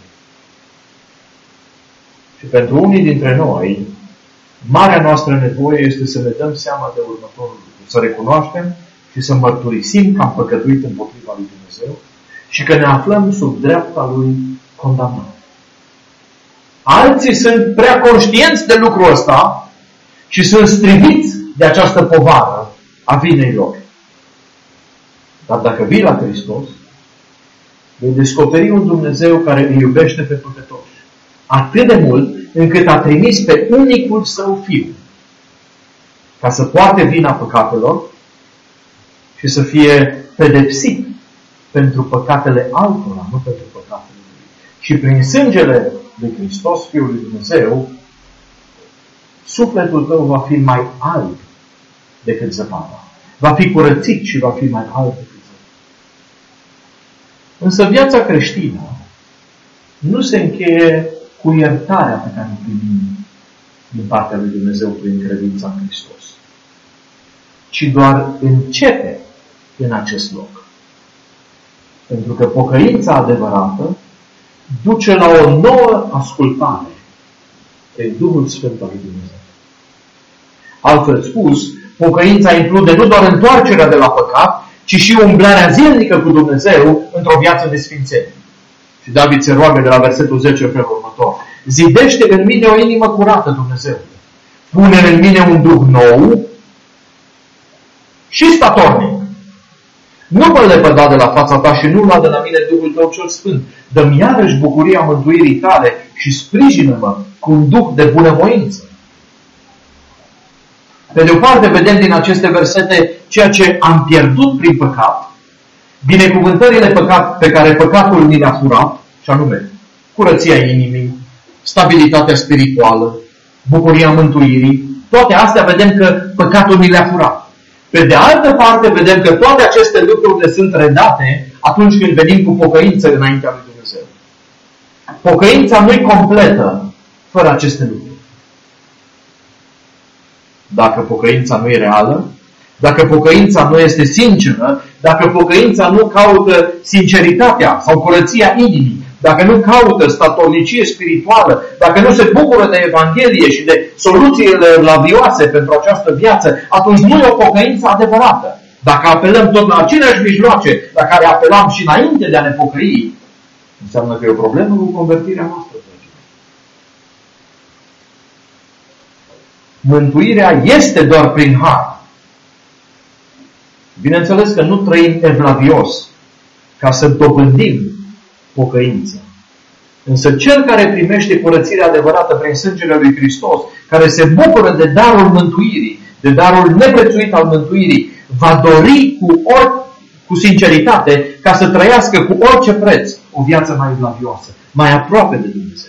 Și pentru unii dintre noi, marea noastră nevoie este să ne dăm seama de următorul lucru. Să recunoaștem și să mărturisim că am păcătuit împotriva lui Dumnezeu și că ne aflăm sub dreapta Lui condamnat. Alții sunt prea conștienți de lucrul ăsta și sunt striviți de această povară a vinei lor. Dar dacă vii la Hristos, vei descoperi un Dumnezeu care îi iubește pe păcătoși atât de mult încât a trimis pe unicul Său Fiu ca să poarte vina păcatelor și să fie pedepsit pentru păcatele altora, nu pentru păcatele Lui. Și prin sângele lui Hristos, Fiul lui Dumnezeu, sufletul tău va fi mai alb decât zăpada. Va fi curățit și va fi mai alb decât zăpada. Însă viața creștină nu se încheie cu iertarea pe care o primim din partea lui Dumnezeu prin credința în Hristos, ci doar începe în acest loc. Pentru că pocăința adevărată duce la o nouă ascultare prin Duhul Sfânt al lui Dumnezeu. Altfel spus, pocăința include nu doar întoarcerea de la păcat, ci și umblarea zilnică cu Dumnezeu într-o viață de sfințenie. Și David se roagă de la versetul zece în felul următor: zidește în mine o inimă curată, Dumnezeu. Pune în mine un duh nou și statornic. Nu mă lepăda de la fața ta și nu lua de la mine Duhul tău cel Sfânt. Dă-mi iarăși bucuria mântuirii tale și sprijină-mă cu un duh de bunăvoință. Pe de o parte, vedem din aceste versete ceea ce am pierdut prin păcat, binecuvântările păcat, pe care păcatul ni le-a furat, și anume curăția inimii, stabilitatea spirituală, bucuria mântuirii. Toate astea vedem că păcatul ni le-a furat. Pe de altă parte, vedem că toate aceste lucruri ne sunt redate atunci când venim cu pocăință înaintea lui Dumnezeu. Pocăința nu-i completă fără aceste lucruri. Dacă pocăința nu e reală, dacă pocăința nu este sinceră, dacă pocăința nu caută sinceritatea sau curăția inimii, dacă nu caută statornicie spirituală, dacă nu se bucură de Evanghelie și de soluțiile lavioase pentru această viață, atunci nu e o pocăință adevărată. Dacă apelăm tot la aceleași mijloace la care apelam și înainte de a ne pocăi, înseamnă că e o problemă cu convertirea noastră. Mântuirea este doar prin har. Bineînțeles că nu trăim evlavios ca să dobândim pocăința. Însă cel care primește curățirea adevărată prin sângele lui Hristos, care se bucură de darul mântuirii, de darul neprețuit al mântuirii, va dori cu, or, cu sinceritate ca să trăiască cu orice preț o viață mai evlavioasă, mai aproape de Dumnezeu.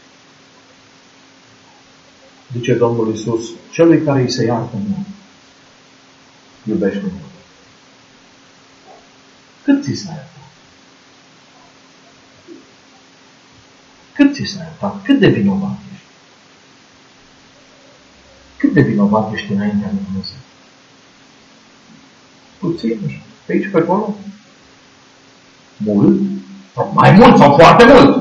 Zice Domnul Iisus, celui care îi se iartă mult, iubește mult. Cât ți s-a iertat? Cât ți s-a iertat? Cât de vinovat ești? Cât de vinovat ești înaintea lui Dumnezeu? Puțin, nu știu. Pe aici, pe acolo? Mult? Sau mai mult, sau foarte mult?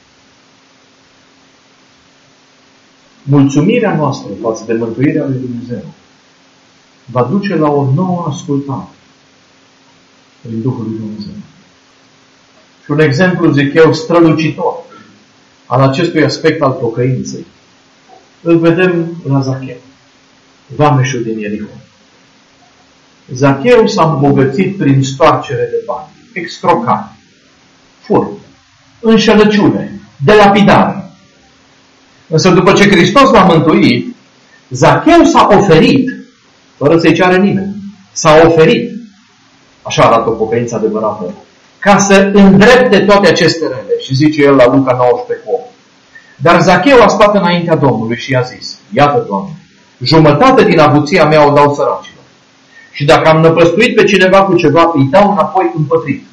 Mulțumirea noastră față de mântuirea lui Dumnezeu va duce la o nouă ascultare prin Duhul lui Dumnezeu. Și un exemplu, zic eu, strălucitor al acestui aspect al pocăinței îl vedem la Zacheu, vameșul din Ierihon. Zacheu s-a îmbogățit prin stoarcere de bani, excrocare, furt, înșelăciune, delapidare. Însă după ce Hristos l-a mântuit, Zacheu s-a oferit, fără să-i ceară nimeni. S-a oferit, așa arată o pocăință adevărată, ca să îndrepte toate aceste rele. Și zice el la Luca nouăsprezece opt. Dar Zacheu a stat înaintea Domnului și i-a zis, iată, Doamne, jumătate din avuția mea o dau săracilor. Și dacă am năpăstuit pe cineva cu ceva, îi dau înapoi împătrit.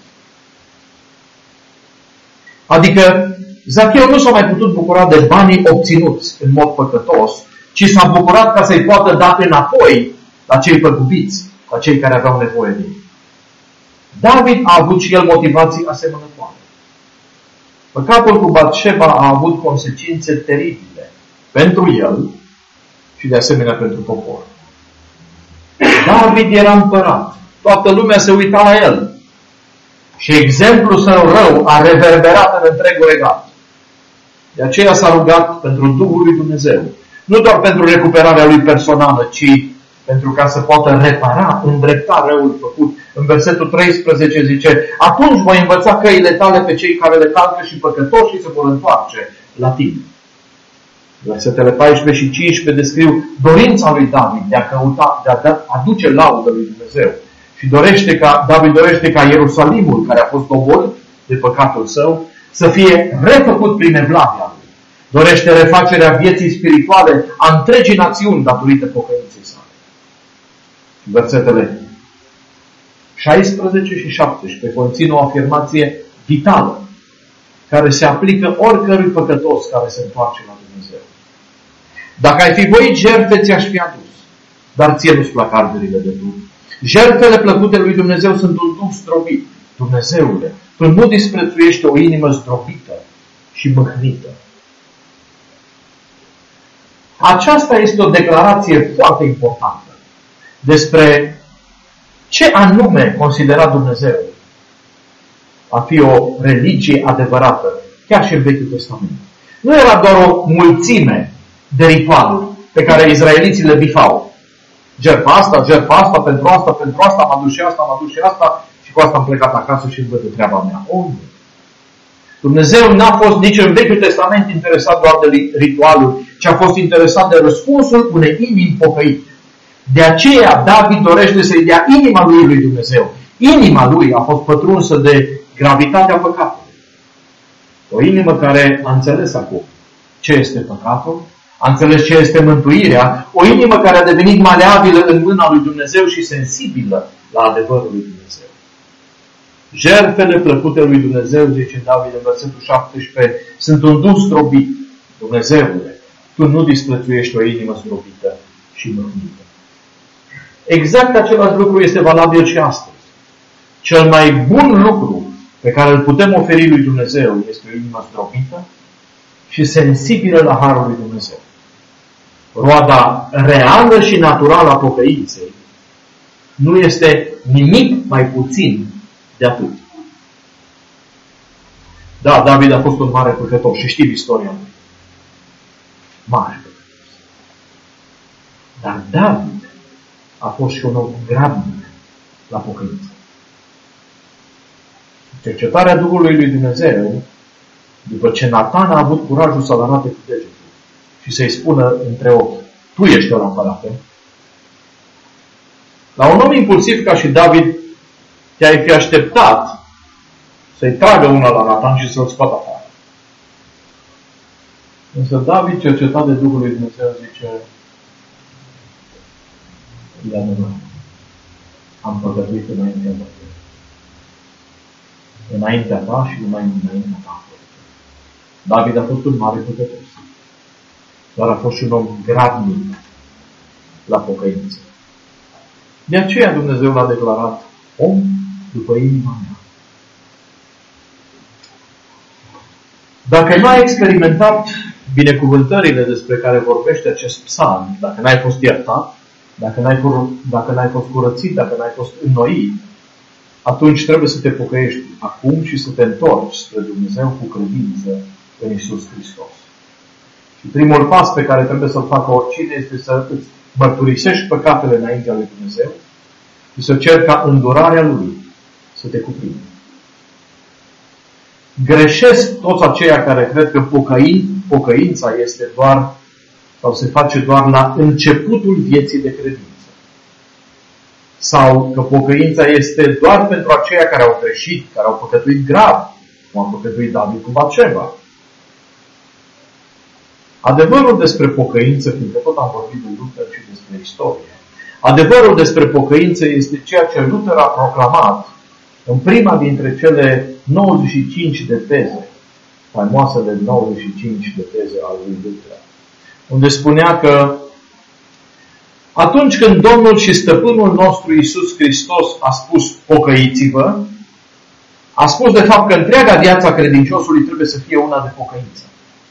Adică Zacheu nu s-a mai putut bucura de banii obținuți în mod păcătos, ci s-a bucurat ca să-i poată da înapoi la cei păgubiți, la cei care aveau nevoie de ei. David a avut și el motivații asemănătoare. Păcatul cu Batșeba a avut consecințe teribile pentru el și de asemenea pentru popor. David era împărat. Toată lumea se uita la el. Și exemplul său rău a reverberat în întregul regat. De aceea s-a rugat pentru Duhul lui Dumnezeu. Nu doar pentru recuperarea lui personală, ci pentru ca să poată repara, îndrepta răul făcut. În versetul treisprezece zice, atunci voi învăța căile tale pe cei care le calcă și păcătoși și se vor întoarce la tine. Versetele paisprezece și cincisprezece descriu dorința lui David de a căuta, de a aduce laudă lui Dumnezeu. Și dorește ca, David dorește ca Ierusalimul, care a fost doborât de păcatul său, să fie refăcut prin evlavia lui. Dorește refacerea vieții spirituale a întregii națiuni datorită pocăinței sale. Versetele șaisprezece și șaptesprezece conțin o afirmație vitală care se aplică oricărui păcătos care se întoarce la Dumnezeu. Dacă ai fi voit jertfe, ți-aș fi adus, dar ție nu-ți plac arderile de duh. Jertfele plăcute lui Dumnezeu sunt un duh zdrobit. Dumnezeule, tu nu disprețuiești o inimă zdrobită și mâhnită. Aceasta este o declarație foarte importantă despre ce anume considera Dumnezeu a fi o religie adevărată, chiar și în Vechiul Testament. Nu era doar o mulțime de ritualuri pe care izraeliții le bifau. Jertfa asta, jertfa asta, pentru asta, pentru asta, m-a dus și asta, m-a dus și asta și cu asta am plecat acasă și îmi văd de treaba mea. O, nu. Dumnezeu n-a fost nici în Vechiul Testament interesat doar de ritualuri, ci a fost interesat de răspunsul unei inimi pocăite. De aceea David dorește să-i dea inima lui lui Dumnezeu. Inima lui a fost pătrunsă de gravitatea păcatului. O inimă care a înțeles acum ce este păcatul, a înțeles ce este mântuirea, o inimă care a devenit maleabilă în mâna lui Dumnezeu și sensibilă la adevărul lui Dumnezeu. Jertfele plăcute lui Dumnezeu, zice David în versetul șaptesprezece, sunt un duh zdrobit. Dumnezeule, tu nu disprețuiești o inimă zdrobită și mâhnită. Exact același lucru este valabil și astăzi. Cel mai bun lucru pe care îl putem oferi lui Dumnezeu este o inimă zdrobită și sensibilă la harul lui Dumnezeu. Roada reală și naturală a pocăinței nu este nimic mai puțin de atât. Da, David a fost un mare păcătos și știm istoria lui. Mare păcătos. Dar David a fost și un om grabnic la pocăință. Cercetarea Duhului lui Dumnezeu, după ce Natan a avut curajul să-l arate cu degetul și să-i spună între ochi, tu ești ăla, împărate. La un om impulsiv ca și David, te-ai fi așteptat să-i tragă una la Natan și să-l scoată afară. Însă David, cercetat de Duhul lui Dumnezeu, zice, e adevărat, am păgătuit înaintea ta. Înaintea ta și numai înaintea ta. David a fost un mare păcătos, dar a fost și un om gradnic la pocăință. De aceea Dumnezeu l-a declarat om după inima mea. Dacă nu ai experimentat binecuvântările despre care vorbește acest psalm, dacă n-ai fost iertat, dacă n-ai, dacă n-ai fost curățit, dacă n-ai fost înnoit, atunci trebuie să te pocăiești acum și să te întorci spre Dumnezeu cu credință în Iisus Hristos. Și primul pas pe care trebuie să-l facă oricine este să îți mărturisești păcatele înaintea lui Dumnezeu și să ceri ca îndurarea Lui să te cuprindă. Greșesc toți aceia care cred că pocăin, pocăința este doar sau se face doar la începutul vieții de credință. Sau că pocăința este doar pentru aceia care au greșit, care au păcătuit grav, cum a păcătuit David cu Batșeba. Adevărul despre pocăință, fiindcă tot am vorbit de Luther și despre istorie, adevărul despre pocăință este ceea ce Luther a proclamat în prima dintre cele nouăzeci și cinci de teze, faimoasele nouăzeci și cinci de teze ale lui Luther, unde spunea că atunci când Domnul și Stăpânul nostru Iisus Hristos a spus pocăiți-vă, a spus de fapt că întreaga viața credinciosului trebuie să fie una de pocăință.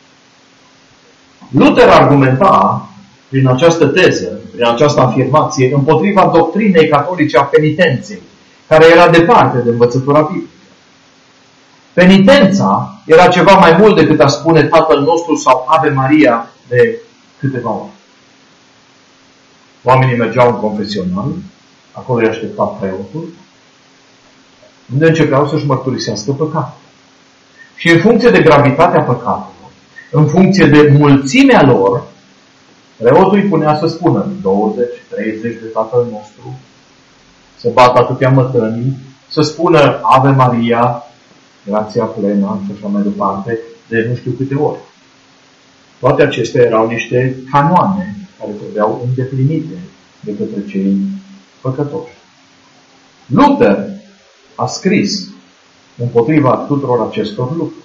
Luther argumenta prin această teză, prin această afirmație, împotriva doctrinei catolice a penitenței, care era departe de învățătura biblică. Penitența era ceva mai mult decât a spune Tatăl nostru sau Ave Maria de câteva ori. Oamenii mergeau în confesional, acolo îi aștepta preotul, unde începeau să-și mărturisească păcatul. Și în funcție de gravitatea păcatelor, în funcție de mulțimea lor, preotul îi punea să spună douăzeci, treizeci de Tatăl nostru, să bată atâtea mătănii, să spună Ave Maria, grația plenă și așa mai departe, de nu știu câte ori. Toate acestea erau niște canoane care trebuiau îndeplinite de către cei păcătoși. Luther a scris împotriva tuturor acestor lucruri.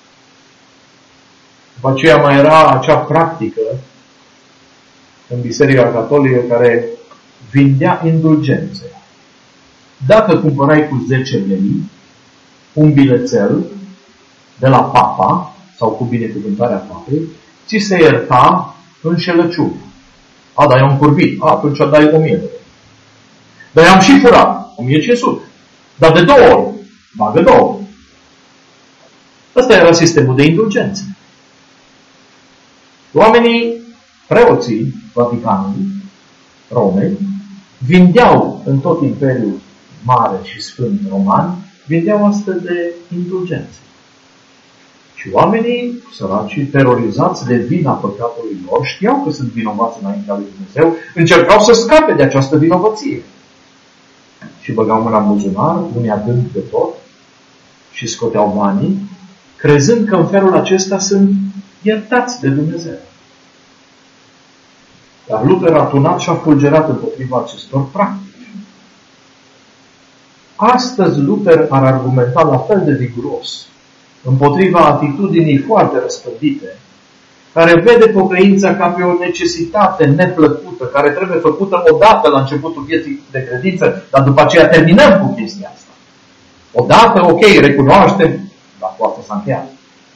După aceea mai era acea practică în Biserica Catolică care vindea indulgențe. Dacă cumpărai cu zece lei un bilețel de la papa sau cu binecuvântarea papei, ți se ierta înșelăciune. A, dar i-am curbit. A, atunci dai o mie de lei. Dar i-am și furat. o mie cinci sute. Dar de două ori. Bagă două. Ăsta era sistemul de indulgențe. Oamenii, preoții Vaticanului, Romei, vindeau în tot Imperiul Mare și Sfânt Roman, vindeau astfel de indulgențe. Și oamenii, săracii, terorizați de vina păcatului lor, știau că sunt vinovați înaintea lui Dumnezeu, încercau să scape de această vinovăție. Și băgau mâna în buzunar, unii adânc de tot, și scoteau banii, crezând că în felul acesta sunt iertați de Dumnezeu. Dar Luther a tunat și a fulgerat împotriva acestor practici. Astăzi Luther ar argumenta la fel de viguros împotriva atitudinii foarte răspândite care vede pocăința ca pe o necesitate neplăcută, care trebuie făcută odată la începutul vieții de credință, dar după aceea terminăm cu chestia asta. Odată, ok, recunoaștem, dar poate s-a încheiat.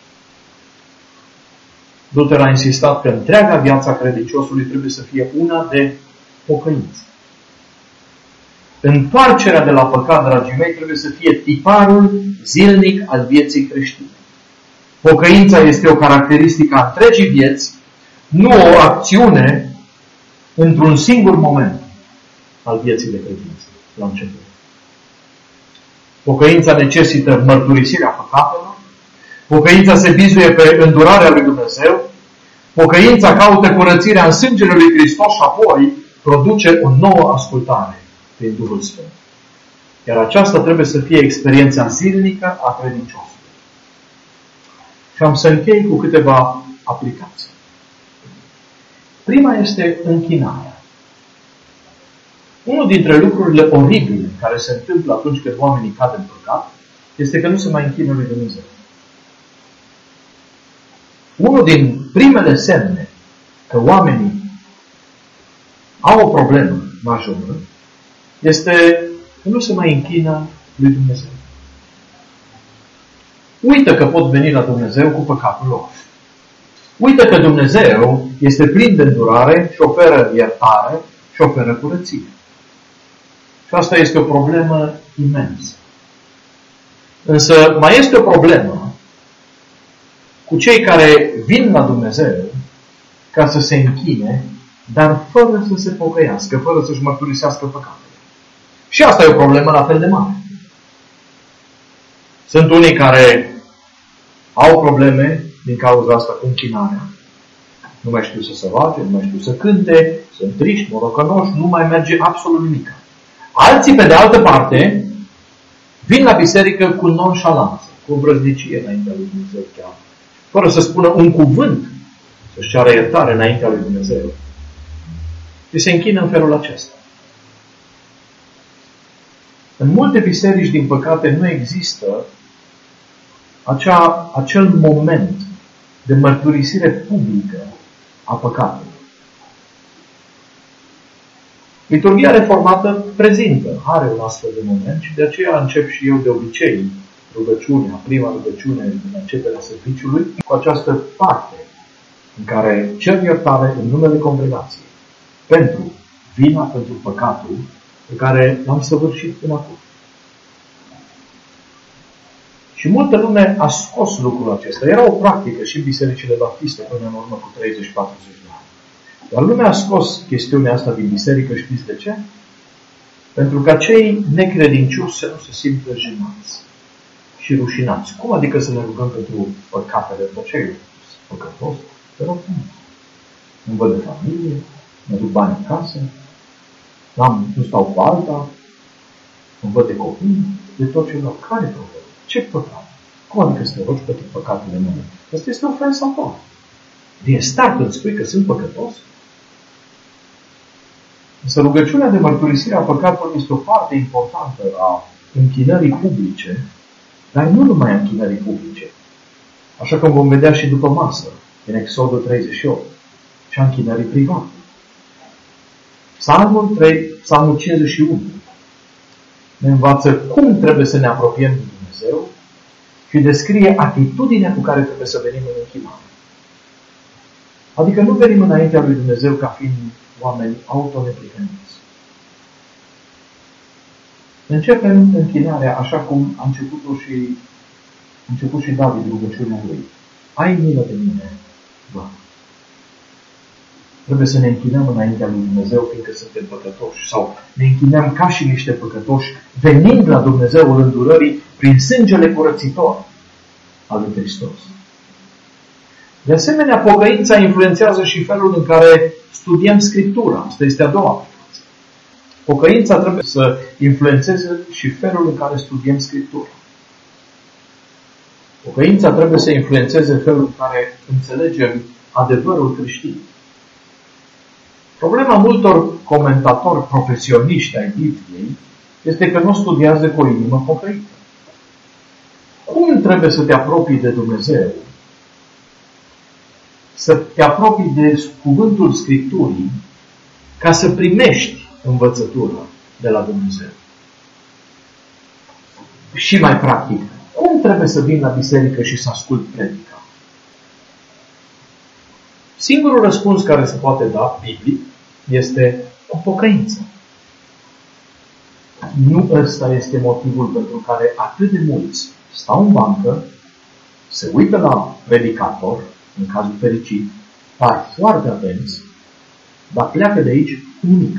Luther a insistat că întreaga viața credinciosului trebuie să fie una de pocăință. Întoarcerea de la păcat, dragii mei, trebuie să fie tiparul zilnic al vieții creștine. Pocăința este o caracteristică a întregii vieți, nu o acțiune într-un singur moment al vieții de credință, la început. Pocăința necesită mărturisirea păcatelor, pocăința se bizuie pe îndurarea lui Dumnezeu, pocăința caută curățirea în sângele lui Hristos și apoi produce o nouă ascultare prin Duhul Sfânt. Iar aceasta trebuie să fie experiența zilnică a credinciosului. Și am să închei cu câteva aplicații. Prima este închinarea. Unul dintre lucrurile oribile care se întâmplă atunci când oamenii cad în păcat este că nu se mai închină lui Dumnezeu. Unul din primele semne că oamenii au o problemă majoră este că nu se mai închină lui Dumnezeu. Uită că pot veni la Dumnezeu cu păcatul lor. Uită că Dumnezeu este plin de îndurare și oferă iertare și oferă curăție. Și asta este o problemă imensă. Însă mai este o problemă cu cei care vin la Dumnezeu ca să se închine, dar fără să se pocăiască, fără să-și mărturisească păcatele. Și asta e o problemă la fel de mare. Sunt unii care au probleme din cauza asta cu închinarea. Nu mai știu să se roage, nu mai știu să cânte, sunt triști, morocănoși, nu mai merge absolut nimic. Alții, pe de altă parte, vin la biserică cu nonșalanță, cu vrăznicie înaintea lui Dumnezeu chiar, fără să spună un cuvânt, să-și ceară iertare înaintea lui Dumnezeu. Și se închină în felul acesta. În multe biserici, din păcate, nu există acea, acel moment de mărturisire publică a păcatului. Liturghia reformată prezintă, are un astfel de moment și de aceea încep și eu de obicei rugăciunea, prima rugăciune în începerea serviciului, cu această parte în care cer iertare în numele congregației pentru vina, pentru păcatul pe care l-am săvârșit până acum. Și multă lume a scos lucrul acesta. Era o practică și în bisericile baptiste până în urmă cu treizeci patruzeci de ani. Dar lumea a scos chestiunea asta din biserică, știți de ce? Pentru ca cei necredincioși să nu se simtă jenați și rușinați. Cum adică să ne rugăm pentru păcatele pe cei păcătos? Te rog frumos. Nu văd de familie, mă duc bani în casă, n-am, nu stau cu alta, nu văd de copii, de tot ce vreau. Care e problema? Ce păcat? Cum adică să te rogi pentru păcatele mele? Asta este ofensa ta. Din start îți spui că sunt păcătos? Însă rugăciunea de mărturisire a păcatului este o parte importantă a închinării publice, dar nu numai a închinării publice. Așa cum vom vedea și după masă, în Exodul treizeci și opt, și a închinării private. Psalmul trei, Psalmul cincizeci și unu ne învață cum trebuie să ne apropiem de Dumnezeu și descrie atitudinea cu care trebuie să venim în închinare. Adică nu venim înaintea lui Dumnezeu ca fiind oameni autoneprihăniți. Începem închinarea așa cum a început-o și, a început și David rugăciunea lui. Ai milă de mine, Doamne. Trebuie să ne închinăm înaintea lui Dumnezeu fiindcă suntem păcătoși sau ne închinăm ca și niște păcătoși venind la Dumnezeul îndurării prin sângele curățitor al lui Hristos. De asemenea, pocăința influențează și felul în care studiem Scriptura. Asta este a doua aplicație. Pocăința trebuie să influențeze și felul în care studiem Scriptura. Pocăința trebuie să influențeze felul în care înțelegem adevărul creștin. Problema multor comentatori profesioniști ai Bibliei este că nu studiază cu o inimă pocăită. Cum trebuie să te apropii de Dumnezeu să te apropii de cuvântul Scripturii ca să primești învățătura de la Dumnezeu. Și mai practic, cum trebuie să vin la biserică și să ascult predica? Singurul răspuns care se poate da, biblic, este cu pocăință. Nu ăsta este motivul pentru care atât de mulți stau în bancă, se uită la predicator, în cazul fericit, par foarte atenți, dar pleacă de aici cu nimic.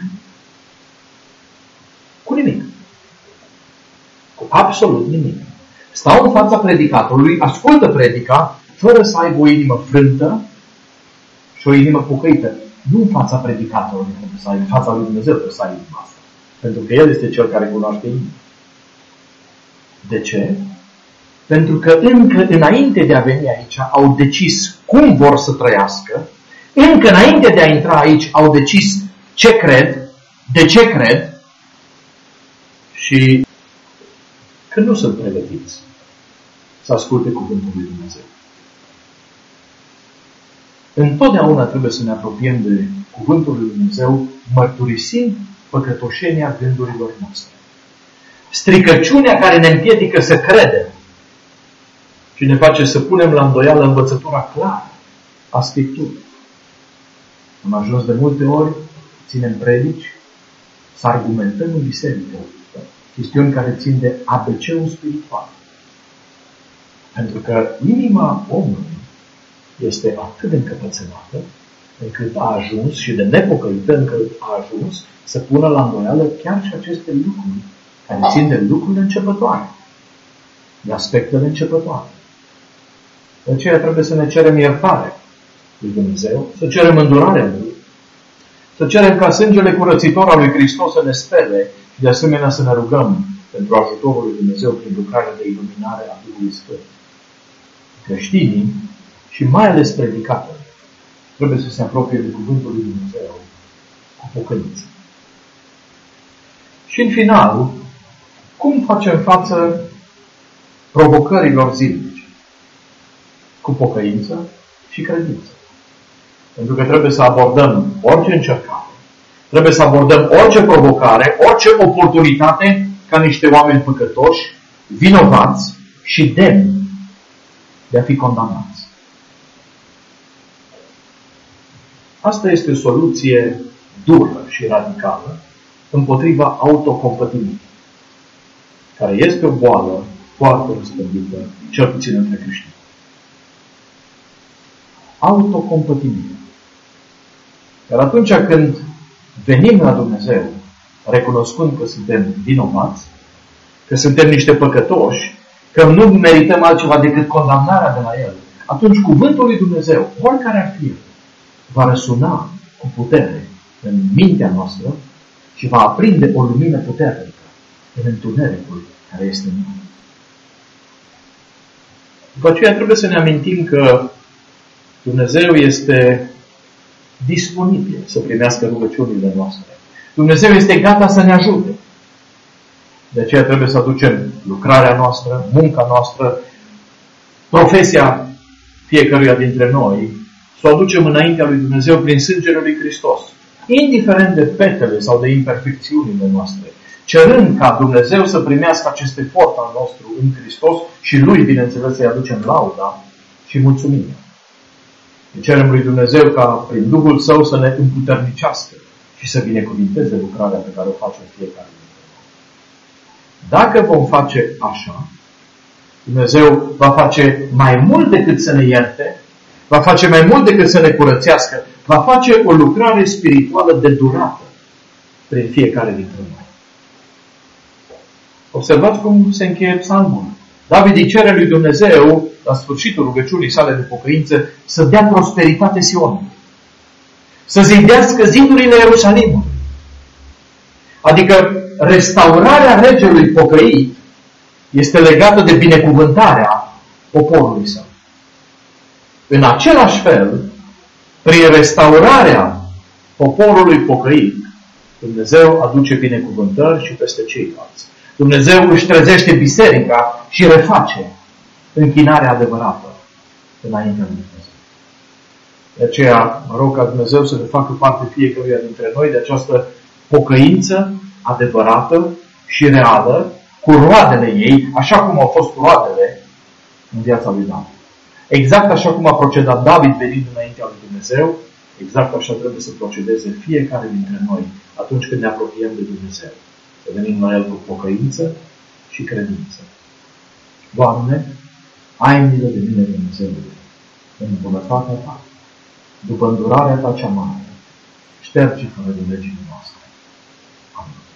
Cu nimic. Cu absolut nimic. Stau în fața predicatorului, ascultă predica, fără să aibă o inimă frântă și o inimă pocăită. Nu în fața predicatorului, trebuie să ai, în fața lui Dumnezeu trebuie să ai inima asta. Pentru că El este Cel care cunoaște inima. De ce? Pentru că încă înainte de a veni aici au decis cum vor să trăiască, încă înainte de a intra aici au decis ce cred, de ce cred și că nu sunt pregătiți să asculte cuvântul lui Dumnezeu. Întotdeauna trebuie să ne apropiem de cuvântul lui Dumnezeu, mărturisind păcătoșenia gândurilor noastre. Stricăciunea care ne împiedică să credem și ne face să punem la îndoială învățătura clară a Scripturii. Am ajuns de multe ori, ținem predici, să argumentăm în biserică chestiuni care țin de A B C-ul spiritual. Pentru că inima omului este atât de încăpățânată încât a ajuns și de nepocăită încât a ajuns să pună la îndoială chiar și aceste lucruri care țin de lucrurile începătoare, de aspectele începătoare. De aceea trebuie să ne cerem iertare lui Dumnezeu, să cerem îndurarea Lui, să cerem ca sângele curățitor al lui Hristos să ne spele și de asemenea să ne rugăm pentru ajutorul lui Dumnezeu prin lucrarea de iluminare a Duhului Sfânt. Creștinii și mai ales predicatorii trebuie să se apropie de cuvântul lui Dumnezeu cu pocăință. Și în final, cum facem față provocărilor zilnice? Cu pocăință și credință. Pentru că trebuie să abordăm orice încercare, trebuie să abordăm orice provocare, orice oportunitate ca niște oameni păcătoși, vinovați și demni de a fi condamnați. Asta este o soluție dură și radicală împotriva autocompătimirii, care este o boală foarte răspândită, cel puțin între creștini. Autocompătimirea. Iar atunci când venim la Dumnezeu, recunoscând că suntem vinovați, că suntem niște păcătoși, că nu merităm altceva decât condamnarea de la El, atunci cuvântul lui Dumnezeu, oricare ar fi, va răsuna cu putere în mintea noastră și va aprinde o lumină puternică în întunericul care este în noi. După aceea trebuie să ne amintim că Dumnezeu este disponibil să primească rugăciunile noastre. Dumnezeu este gata să ne ajute. De aceea trebuie să aducem lucrarea noastră, munca noastră, profesia fiecăruia dintre noi, să o aducem înaintea lui Dumnezeu prin sângele lui Hristos. Indiferent de petele sau de imperfecțiunile noastre, cerând ca Dumnezeu să primească acest efort al nostru în Hristos și Lui, bineînțeles, să-i aducem lauda și mulțumirea. Ne cerem lui Dumnezeu ca prin Duhul Său să ne împuternicească și să binecuvinteze lucrarea pe care o facem fiecare dintre noi. Dacă vom face așa, Dumnezeu va face mai mult decât să ne ierte, va face mai mult decât să ne curățească, va face o lucrare spirituală de durată prin fiecare dintre noi. Observați cum se încheie psalmul. David îi cere lui Dumnezeu, la sfârșitul rugăciunii sale de pocăință, să dea prosperitate Sionului. Să zidească zidurile Ierusalimului. Adică restaurarea regelui pocăit este legată de binecuvântarea poporului său. În același fel, prin restaurarea poporului pocăit, Dumnezeu aduce binecuvântări și peste ceilalți. Dumnezeu își trezește biserica și reface închinarea adevărată înaintea lui Dumnezeu. De aceea mă rog ca Dumnezeu să ne facă parte fiecăruia dintre noi de această pocăință adevărată și reală, cu roadele ei, așa cum au fost roadele în viața lui David. Exact așa cum a procedat David venind înaintea lui Dumnezeu, exact așa trebuie să procedeze fiecare dintre noi atunci când ne apropiem de Dumnezeu. Să venim la El cu pocăință și credință. Doamne, ai milă de mine, Dumnezeule, în bunătatea Ta, după îndurarea Ta cea mare, șterge fără de legile noastre. Amin.